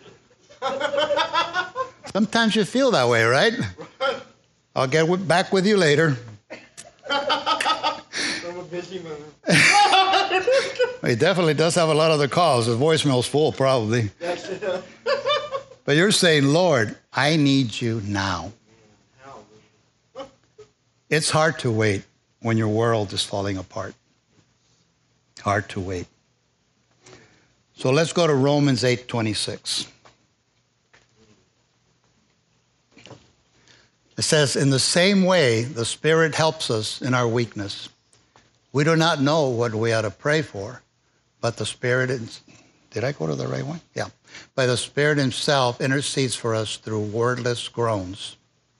Sometimes you feel that way, right? I'll get back with you later. I'm a busy man. He definitely does have a lot of the calls. His voicemail's full, probably. That's it. But you're saying, Lord, I need you now. It's hard to wait when your world is falling apart. Hard to wait. So let's go to Romans eight twenty-six. It says, in the same way, the Spirit helps us in our weakness. We do not know what we ought to pray for, but the Spirit, is, did I go to the right one? Yeah. But the Spirit himself intercedes for us through wordless groans.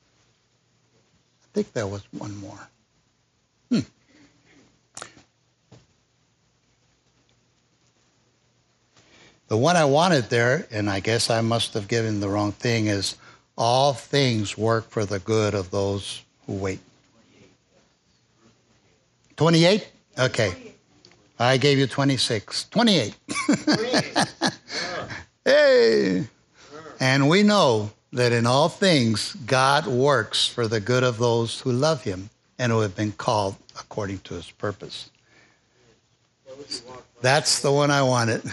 I think there was one more. Hmm. The one I wanted there, and I guess I must have given the wrong thing, is all things work for the good of those who wait. twenty-eight? Okay. I gave you twenty-six. twenty-eight. Hey! And we know that in all things, God works for the good of those who love him and who have been called according to his purpose. That's the one I wanted.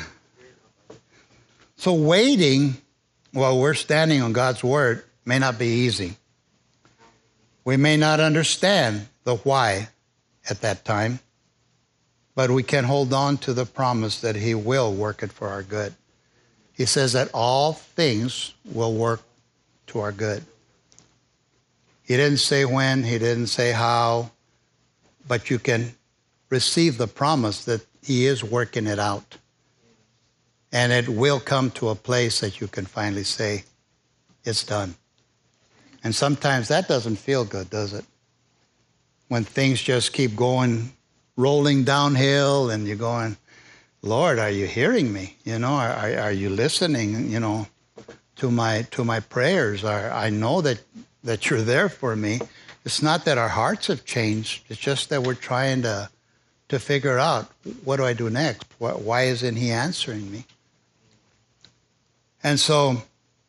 So waiting while we're standing on God's word may not be easy. We may not understand the why at that time, but we can hold on to the promise that he will work it for our good. He says that all things will work to our good. He didn't say when, he didn't say how, but you can receive the promise that he is working it out. And it will come to a place that you can finally say, it's done. And sometimes that doesn't feel good, does it? When things just keep going, rolling downhill, and you're going, Lord, are you hearing me? You know, are, are you listening, you know, to my to my prayers? Are, I know that, that you're there for me. It's not that our hearts have changed. It's just that we're trying to, to figure out, what do I do next? Why isn't he answering me? And so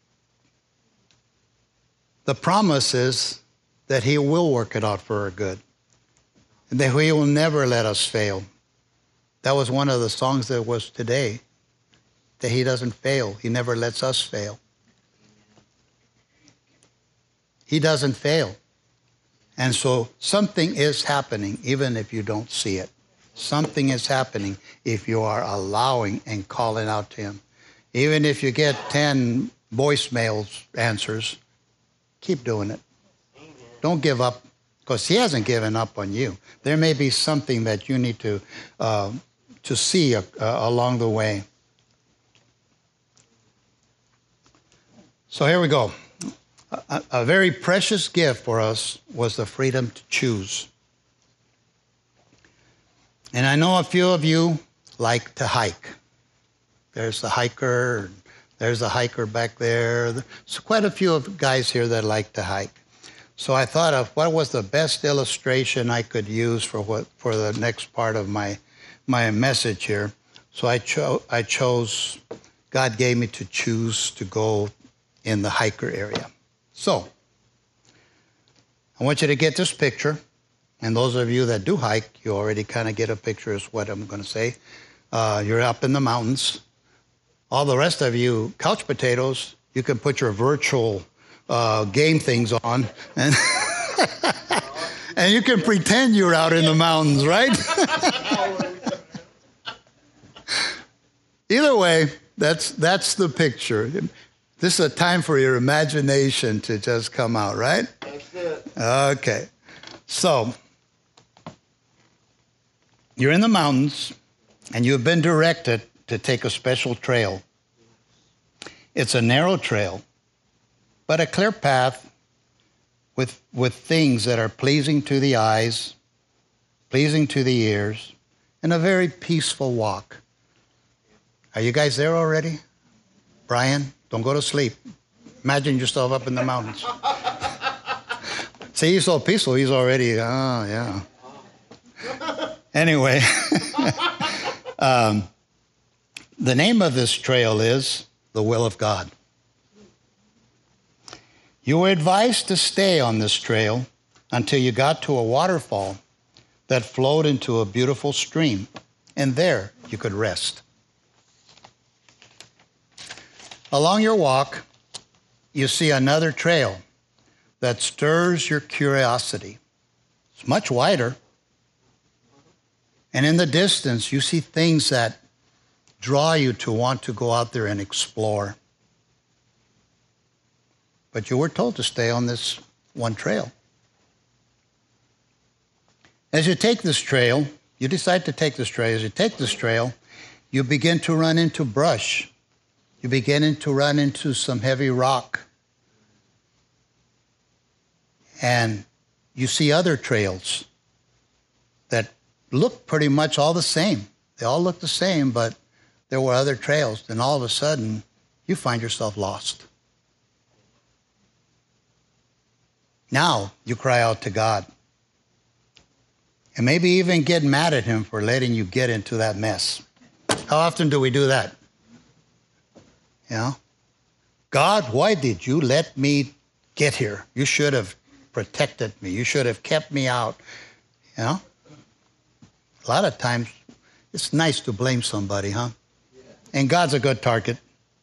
the promise is that he will work it out for our good, and that he will never let us fail. That was one of the songs that was today, that he doesn't fail. He never lets us fail. He doesn't fail. And so something is happening, even if you don't see it. Something is happening if you are allowing and calling out to him. Even if you get ten voicemails answers, keep doing it. Don't give up, because he hasn't given up on you. There may be something that you need to uh, to see uh, along the way. So here we go. A, a very precious gift for us was the freedom to choose. And I know a few of you like to hike. There's the hiker, there's the hiker back there. There's quite a few of guys here that like to hike. So I thought of what was the best illustration I could use for what for the next part of my my message here. So I chose I chose God gave me to choose to go in the hiker area. So I want you to get this picture, and those of you that do hike, you already kind of get a picture of what I'm going to say. Uh, you're up in the mountains. All the rest of you couch potatoes, you can put your virtual uh, game things on, and and you can pretend you're out in the mountains, right? Either way, that's that's the picture. This is a time for your imagination to just come out, right? That's it. Okay. So, you're in the mountains, and you've been directed to take a special trail. It's a narrow trail, but a clear path with, with things that are pleasing to the eyes, pleasing to the ears, and a very peaceful walk. Are you guys there already? Brian, don't go to sleep. Imagine yourself up in the mountains. See, he's so peaceful, he's already, oh, yeah. Anyway, um, the name of this trail is the will of God. You were advised to stay on this trail until you got to a waterfall that flowed into a beautiful stream, and there you could rest. Along your walk, you see another trail that stirs your curiosity. It's much wider. And in the distance, you see things that draw you to want to go out there and explore. But you were told to stay on this one trail. As you take this trail, you decide to take this trail. As you take this trail, you begin to run into brush. You begin to run into some heavy rock. And you see other trails that look pretty much all the same. They all look the same, but there were other trails. And all of a sudden, you find yourself lost. Now you cry out to God. And maybe even get mad at him for letting you get into that mess. How often do we do that? You know? God, why did you let me get here? You should have protected me. You should have kept me out. You know? A lot of times, it's nice to blame somebody, huh? And God's a good target.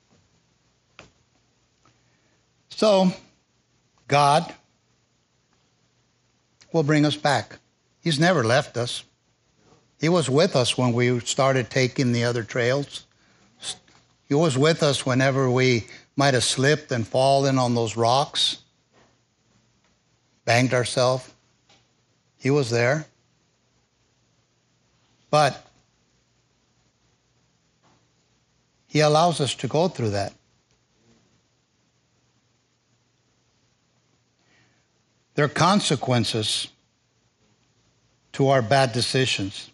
So, God will bring us back. He's never left us. He was with us when we started taking the other trails. He was with us whenever we might have slipped and fallen on those rocks, banged ourselves. He was there. But he allows us to go through that. There are consequences to our bad decisions.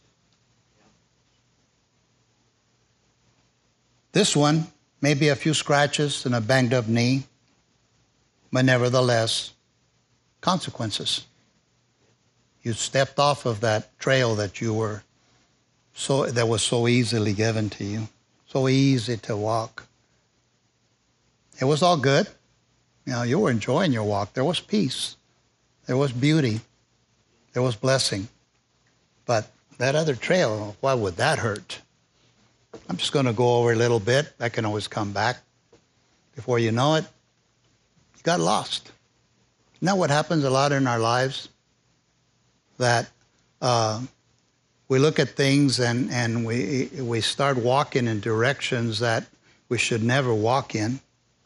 This one may be a few scratches and a banged up knee, but nevertheless, consequences. You stepped off of that trail that you were so that was so easily given to you, so easy to walk. It was all good. You know, you were enjoying your walk. There was peace. There was beauty. There was blessing. But that other trail, why would that hurt? I'm just going to go over a little bit. I can always come back. Before you know it, you got lost. Isn't that what happens a lot in our lives? That uh, we look at things and, and we, we start walking in directions that we should never walk in.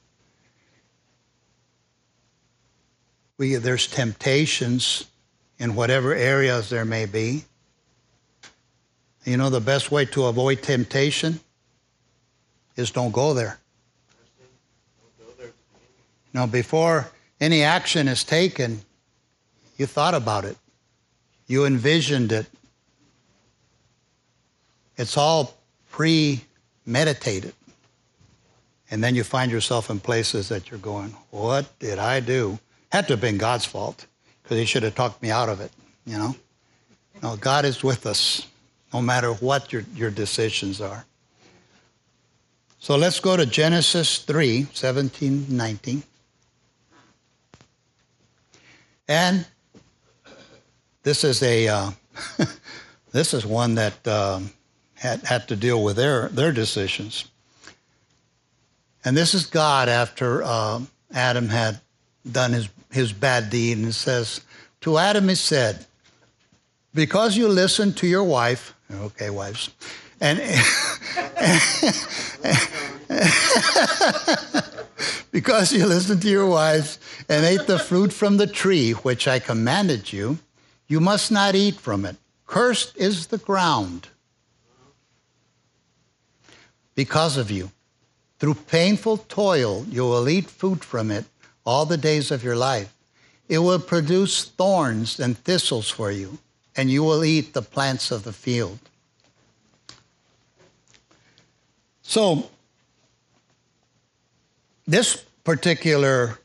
We, there's temptations in whatever areas there may be. You know, the best way to avoid temptation is don't go there. Now, before any action is taken, you thought about it. You envisioned it. It's all premeditated. And then you find yourself in places that you're going, what did I do? Had to have been God's fault, because he should have talked me out of it, you know? No, God is with us, no matter what your, your decisions are. So let's go to Genesis three, seventeen, nineteen. And this is a uh, this is one that um, had had to deal with their their decisions. And this is God after uh, Adam had done his his bad deed, and it says, to Adam he said, because you listened to your wife, okay, wives, and because you listened to your wives and ate the fruit from the tree which I commanded you, you must not eat from it. Cursed is the ground because of you. Through painful toil, you will eat food from it all the days of your life. It will produce thorns and thistles for you, and you will eat the plants of the field. So, this particular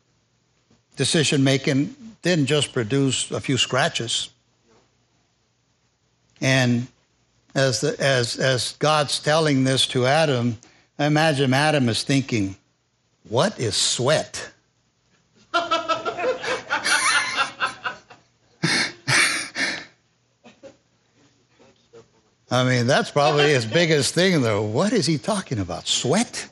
decision-making didn't just produce a few scratches. And as, the, as, as God's telling this to Adam, I imagine Adam is thinking, what is sweat? I mean, that's probably his biggest thing, though. What is he talking about? Sweat?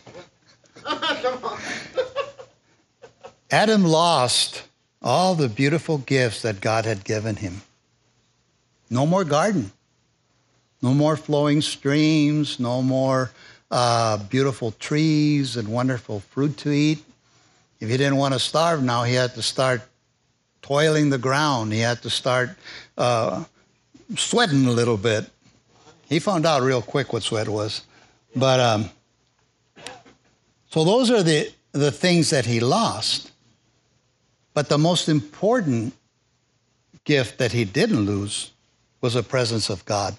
Adam lost all the beautiful gifts that God had given him. No more garden. No more flowing streams. No more uh, beautiful trees and wonderful fruit to eat. If he didn't want to starve now, he had to start toiling the ground. He had to start uh, sweating a little bit. He found out real quick what sweat was. But um, so those are the, the things that he lost. But the most important gift that he didn't lose was the presence of God.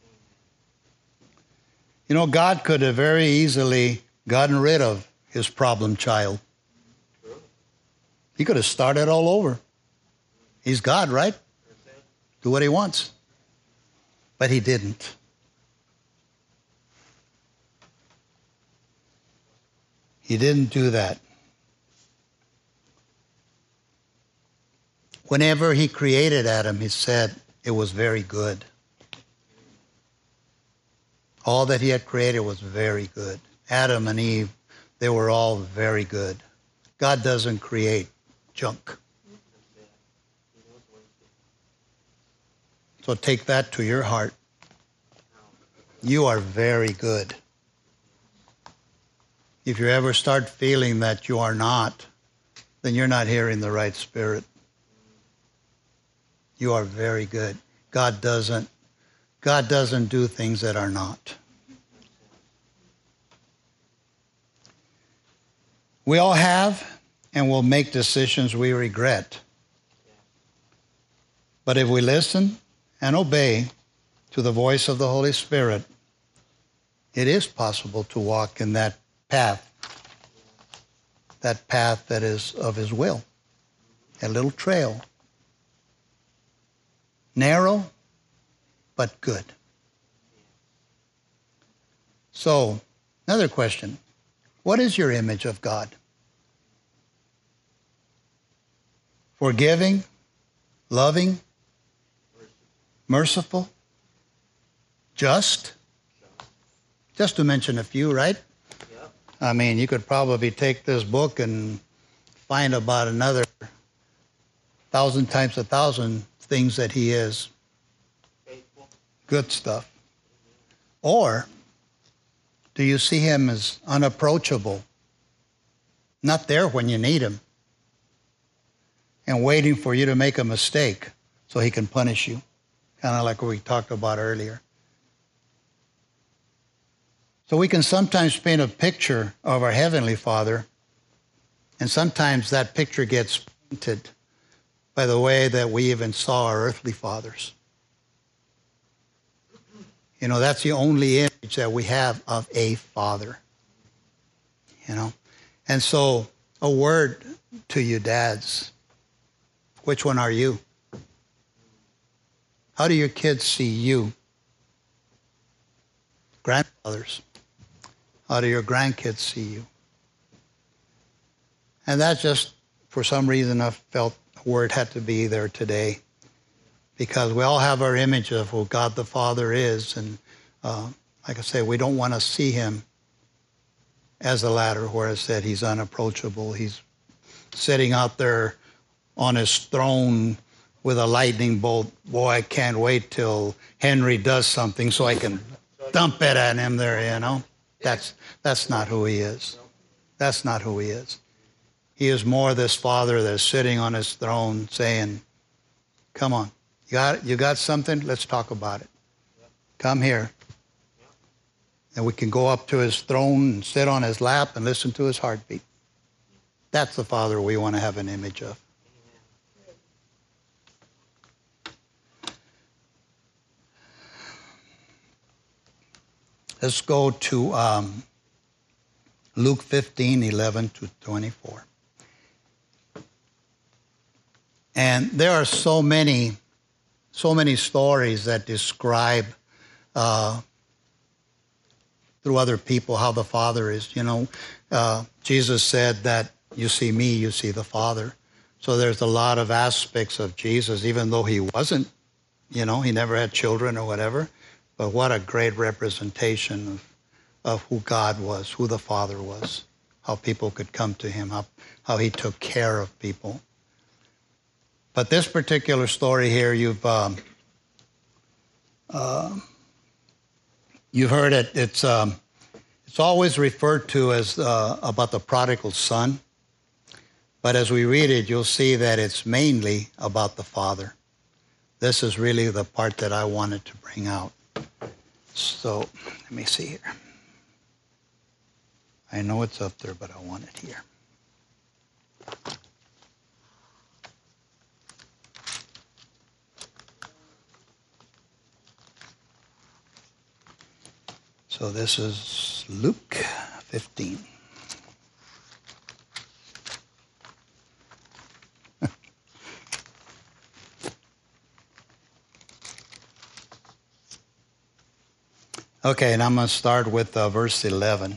You know, God could have very easily gotten rid of his problem child. He could have started all over. He's God, right? Do what he wants. But he didn't. He didn't do that. Whenever he created Adam, he said it was very good. All that he had created was very good. Adam and Eve, they were all very good. God doesn't create junk. So take that to your heart. You are very good. If you ever start feeling that you are not, then you're not hearing the right spirit. You are very good. God doesn't, God doesn't do things that are not. We all have and will make decisions we regret. But if we listen and obey to the voice of the Holy Spirit, it is possible to walk in that path, that path that is of his will, a little trail. Narrow, but good. So, another question. What is your image of God? Forgiving, loving, merciful, just? Just to mention a few, right? I mean, you could probably take this book and find about another thousand times a thousand things that he is. Faithful. Good stuff. Or do you see him as unapproachable, not there when you need him, and waiting for you to make a mistake so he can punish you, kind of like what we talked about earlier? So we can sometimes paint a picture of our Heavenly Father, and sometimes that picture gets painted by the way that we even saw our earthly fathers. You know, that's the only image that we have of a father. You know? And so, a word to you dads. Which one are you? How do your kids see you? Grandfathers. How do your grandkids see you? And that just, for some reason, I felt a word had to be there today, because we all have our image of who God the Father is, and uh, like I say, we don't want to see him as the latter, where I said he's unapproachable. He's sitting out there on his throne with a lightning bolt. Boy, I can't wait till Henry does something so I can dump it at him there, you know. That's that's not who he is. That's not who he is. He is more this Father that's sitting on his throne saying, come on, you got, you got something? Let's talk about it. Come here. And we can go up to his throne and sit on his lap and listen to his heartbeat. That's the Father we want to have an image of. Let's go to um, Luke fifteen, eleven to twenty-four. And there are so many, so many stories that describe uh, through other people how the Father is. You know, uh, Jesus said that you see me, you see the Father. So there's a lot of aspects of Jesus, even though he wasn't, you know, he never had children or whatever. But what a great representation of, of who God was, who the Father was, how people could come to him, how, how he took care of people. But this particular story here, you've um, uh, you've heard it. It's um, it's always referred to as uh, about the prodigal son. But as we read it, you'll see that it's mainly about the Father. This is really the part that I wanted to bring out. So let me see here. I know it's up there, but I want it here. So this is Luke fifteen. Okay, and I'm going to start with uh, verse eleven.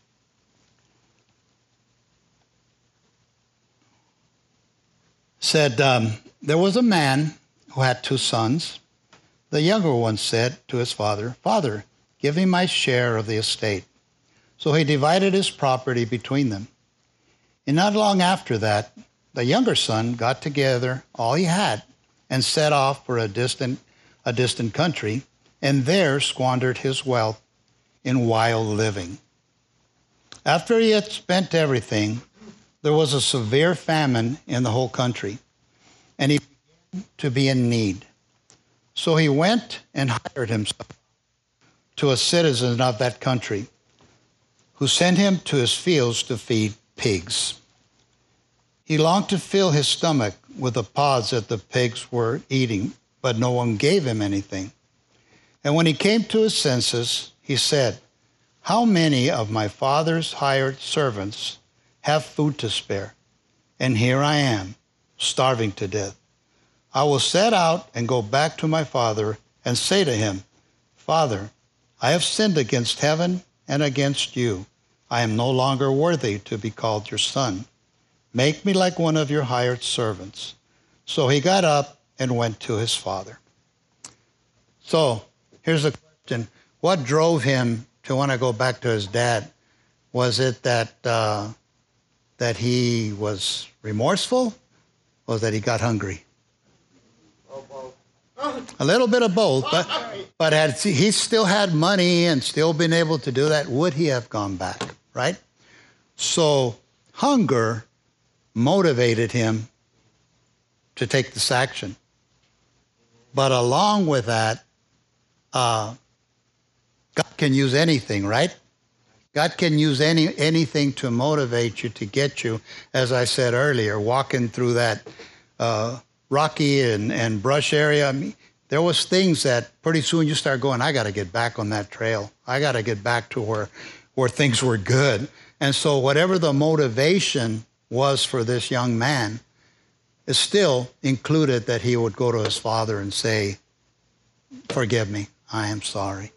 Said, um, there was a man who had two sons. The younger one said to his father, Father, give me my share of the estate. So he divided his property between them. And not long after that, the younger son got together all he had and set off for a distant, a distant country, and there squandered his wealth in wild living. After he had spent everything, there was a severe famine in the whole country, and he began to be in need. So he went and hired himself to a citizen of that country, who sent him to his fields to feed pigs. He longed to fill his stomach with the pods that the pigs were eating, but no one gave him anything. And when he came to his senses, he said, how many of my father's hired servants have food to spare? And here I am, starving to death. I will set out and go back to my father and say to him, Father, I have sinned against heaven and against you. I am no longer worthy to be called your son. Make me like one of your hired servants. So he got up and went to his father. So here's a question. What drove him to want to go back to his dad? Was it that uh, that he was remorseful? Or was that he got hungry? A little bit of both, but but had he still had money and still been able to do that, would he have gone back, right? So hunger motivated him to take this action. But along with that, uh, God can use anything, right? God can use any anything to motivate you, to get you, as I said earlier, walking through that uh, rocky and, and brush area. I mean, there was things that pretty soon you start going, I got to get back on that trail. I got to get back to where, where things were good. And so whatever the motivation was for this young man, it still included that he would go to his father and say, forgive me, I am sorry.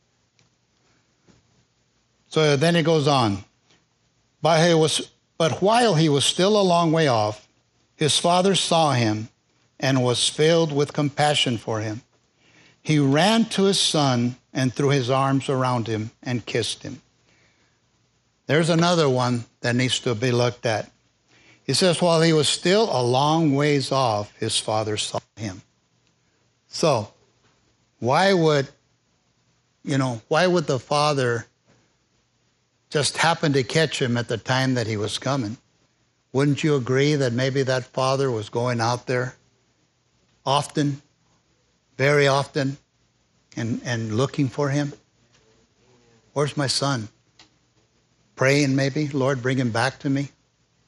So then it goes on. But, he was, but while he was still a long way off, his father saw him and was filled with compassion for him. He ran to his son and threw his arms around him and kissed him. There's another one that needs to be looked at. He says, while he was still a long ways off, his father saw him. So, why would, you know, why would the father just happen to catch him at the time that he was coming? Wouldn't you agree that maybe that father was going out there often, very often, and, and looking for him? Where's my son? Praying maybe, Lord, bring him back to me.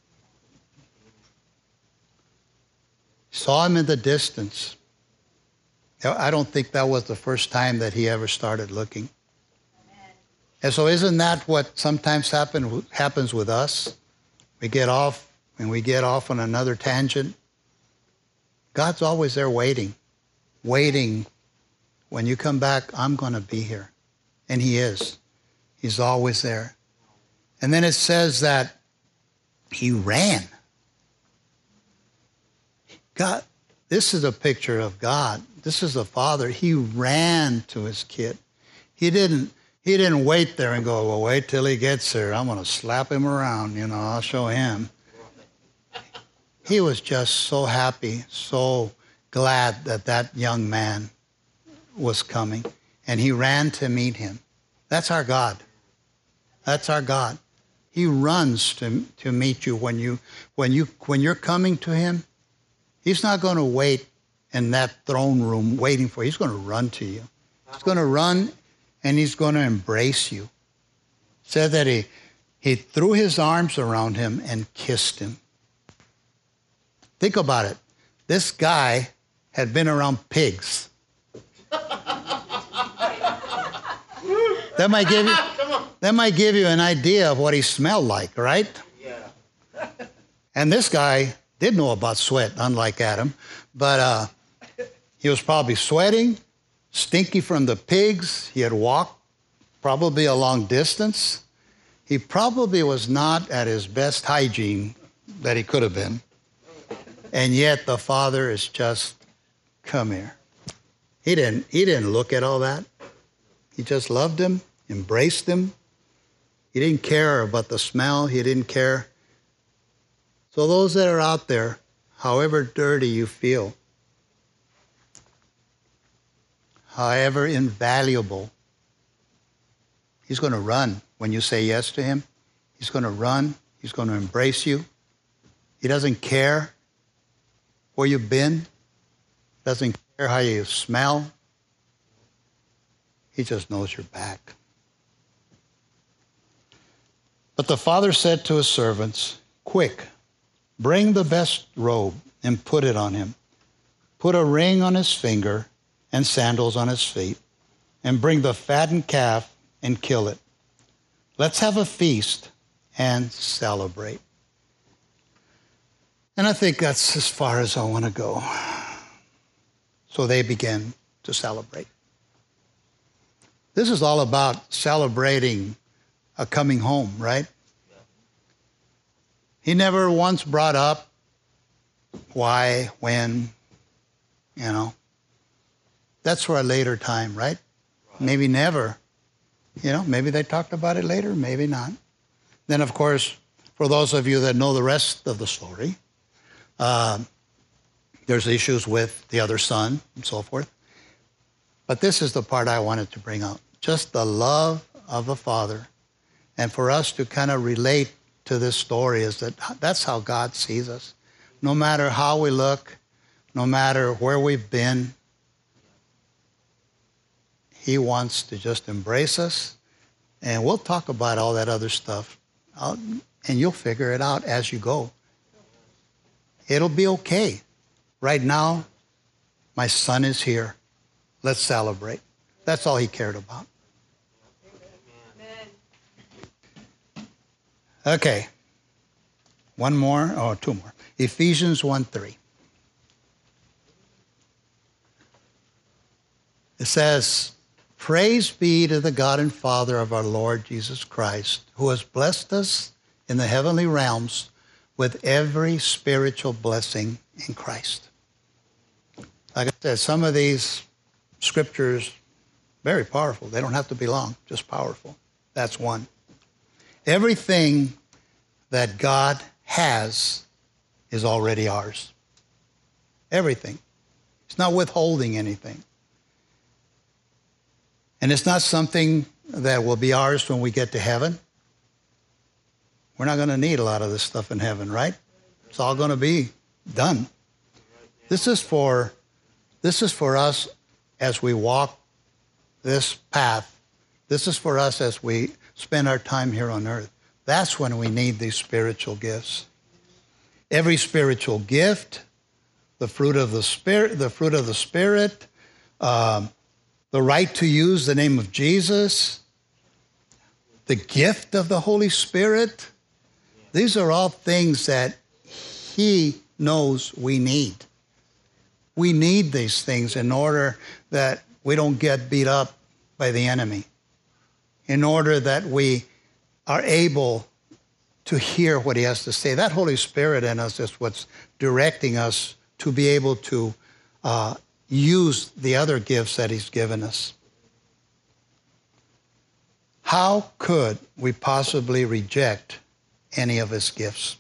Saw him in the distance. I don't think that was the first time that he ever started looking. And so isn't that what sometimes happen, happens with us? We get off and we get off on another tangent. God's always there waiting, waiting, when you come back, I'm going to be here. And he is. He's always there. And then it says that he ran. God, this is a picture of God. This is the Father. He ran to his kid. He didn't, he didn't wait there and go, well, wait till he gets there. I'm going to slap him around. You know, I'll show him. He was just so happy, so glad that that young man was coming. And he ran to meet him. That's our God. That's our God. He runs to, to meet you when, you when you when you're coming to him. He's not going to wait in that throne room waiting for you. He's going to run to you. He's going to run and he's going to embrace you. It said that he, he threw his arms around him and kissed him. Think about it. This guy had been around pigs. That might give you, that might give you an idea of what he smelled like, right? Yeah. And this guy did know about sweat, unlike Adam, but uh, he was probably sweating, stinky from the pigs. He had walked probably a long distance. He probably was not at his best hygiene that he could have been. And yet the Father is just, come here. He didn't, he didn't look at all that. He just loved him, embraced him. He didn't care about the smell. He didn't care. So those that are out there, however dirty you feel, however invaluable, he's going to run when you say yes to him. He's going to run. He's going to embrace you. He doesn't care where you've been. Doesn't care how you smell. He just knows you're back. But the Father said to his servants, quick, bring the best robe and put it on him. Put a ring on his finger and sandals on his feet. And bring the fattened calf and kill it. Let's have a feast and celebrate. And I think that's as far as I want to go. So they began to celebrate. This is all about celebrating a coming home, right? He never once brought up why, when, you know. That's for a later time, right? Maybe never. You know, maybe they talked about it later, maybe not. Then, of course, for those of you that know the rest of the story, uh, there's issues with the other son and so forth. But this is the part I wanted to bring out. Just the love of the Father. And for us to kind of relate to this story is that that's how God sees us. No matter how we look, no matter where we've been, he wants to just embrace us. And we'll talk about all that other stuff. I'll, and you'll figure it out as you go. It'll be okay. Right now, my son is here. Let's celebrate. That's all he cared about. Okay. One more, or two more. Ephesians one three. It says, praise be to the God and Father of our Lord Jesus Christ, who has blessed us in the heavenly realms with every spiritual blessing in Christ. Like I said, some of these scriptures, very powerful. They don't have to be long, just powerful. That's one. Everything that God has is already ours. Everything. It's not withholding anything. And it's not something that will be ours when we get to heaven. We're not going to need a lot of this stuff in heaven, right? It's all going to be done. This is for, this is for us as we walk this path. This is for us as we spend our time here on earth. That's when we need these spiritual gifts. Every spiritual gift, the fruit of the Spirit, the fruit of the Spirit, um, the right to use the name of Jesus, the gift of the Holy Spirit. These are all things that he knows we need. We need these things in order that we don't get beat up by the enemy, in order that we are able to hear what he has to say. That Holy Spirit in us is what's directing us to be able to uh, use the other gifts that he's given us. How could we possibly reject any of his gifts?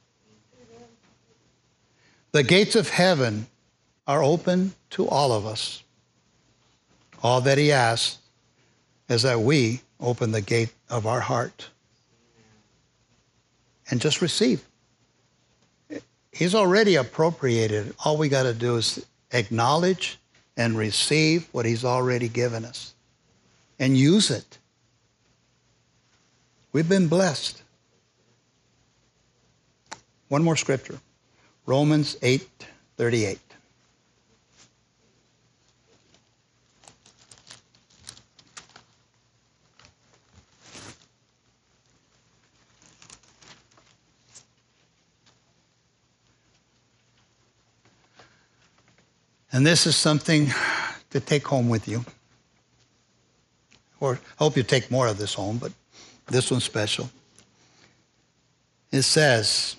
The gates of heaven are open to all of us. All that he asks is that we open the gate of our heart and just receive. He's already appropriated. All we got to do is acknowledge and receive what he's already given us and use it. We've been blessed. One more scripture. Romans eight thirty-eight. And this is something to take home with you. Or I hope you take more of this home, but this one's special. It says,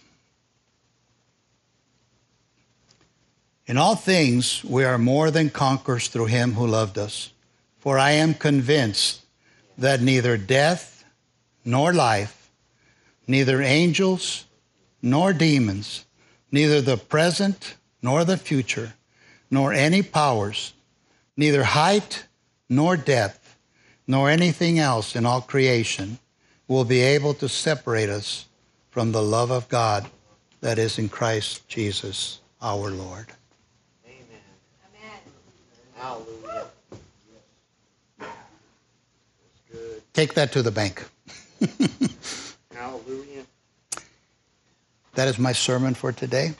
in all things we are more than conquerors through him who loved us. For I am convinced that neither death nor life, neither angels nor demons, neither the present nor the future, nor any powers, neither height nor depth, nor anything else in all creation will be able to separate us from the love of God that is in Christ Jesus our Lord. Amen. Amen. Hallelujah. That's good. Take that to the bank. Hallelujah. That is my sermon for today.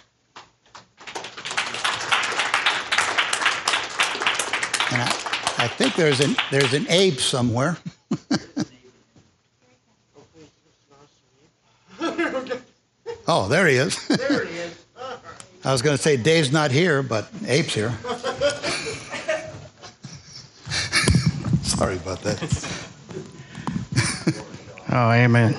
And I, I think there's an there's an Abe somewhere. Oh, there he is. There he is. I was going to say Dave's not here, but Abe's here. Sorry about that. Oh, amen.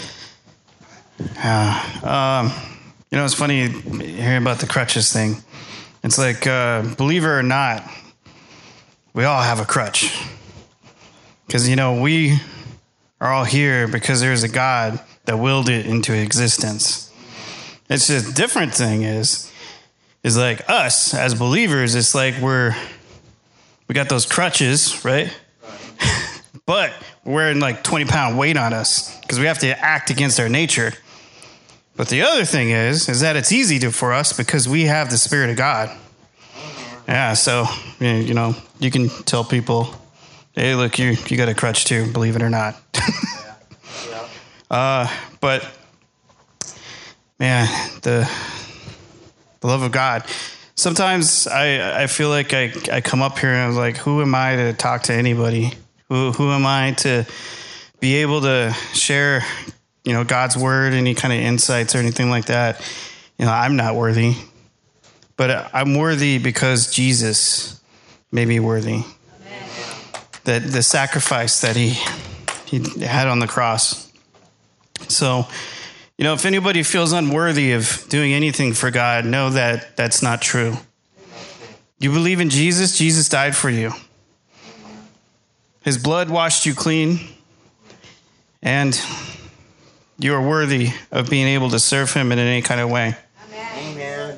Yeah. Um, you know, it's funny hearing about the crutches thing. It's like, uh, believe it or not, we all have a crutch. Because, you know, we are all here because there's a God that willed it into existence. It's just a different thing is, is like us as believers, it's like we're, we got those crutches, right? But we're wearing like twenty pound weight on us because we have to act against our nature. But the other thing is, is that it's easy to for us because we have the Spirit of God. Yeah, so, you know, you can tell people, hey, look, you you got a crutch too, believe it or not. Yeah. Yeah. Uh, but, man, the the love of God. Sometimes I, I feel like I, I come up here and I'm like, who am I to talk to anybody? Who who am I to be able to share, you know, God's word, any kind of insights or anything like that? You know, I'm not worthy. But I'm worthy because Jesus made me worthy. Amen. That the sacrifice that he he had on the cross. So, you know, if anybody feels unworthy of doing anything for God, know that that's not true. You believe in Jesus, Jesus died for you. His blood washed you clean, and you are worthy of being able to serve him in any kind of way. Amen.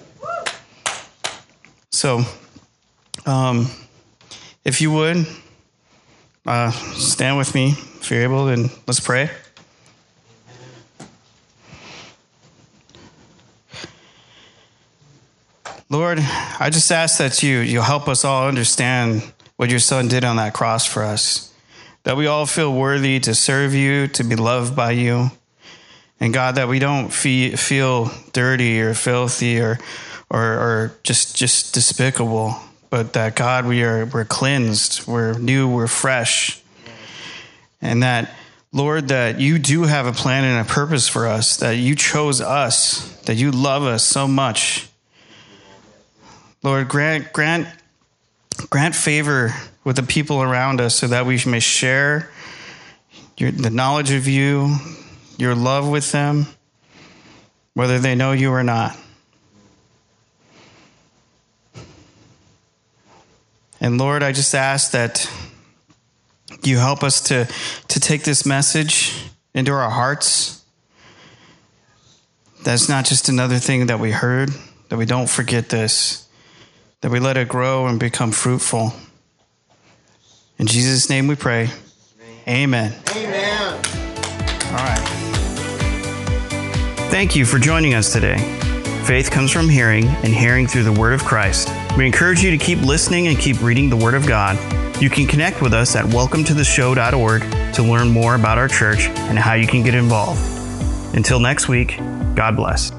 So, um, if you would, uh, stand with me if you're able, and let's pray. Lord, I just ask that you you help us all understand what your son did on that cross for us, that we all feel worthy to serve you, to be loved by you. And God, that we don't fee- feel dirty or filthy or, or or just just despicable, but that God, we are we're cleansed, we're new, we're fresh. And that, Lord, that you do have a plan and a purpose for us, that you chose us, that you love us so much. Lord, grant grant grant favor with the people around us so that we may share your, the knowledge of you, your love with them, whether they know you or not. And Lord, I just ask that you help us to, to take this message into our hearts. That's not just another thing that we heard, that we don't forget this, that we let it grow and become fruitful. In Jesus' name we pray. Amen. Amen. All right. Thank you for joining us today. Faith comes from hearing, and hearing through the Word of Christ. We encourage you to keep listening and keep reading the Word of God. You can connect with us at welcome to the show dot org to learn more about our church and how you can get involved. Until next week, God bless.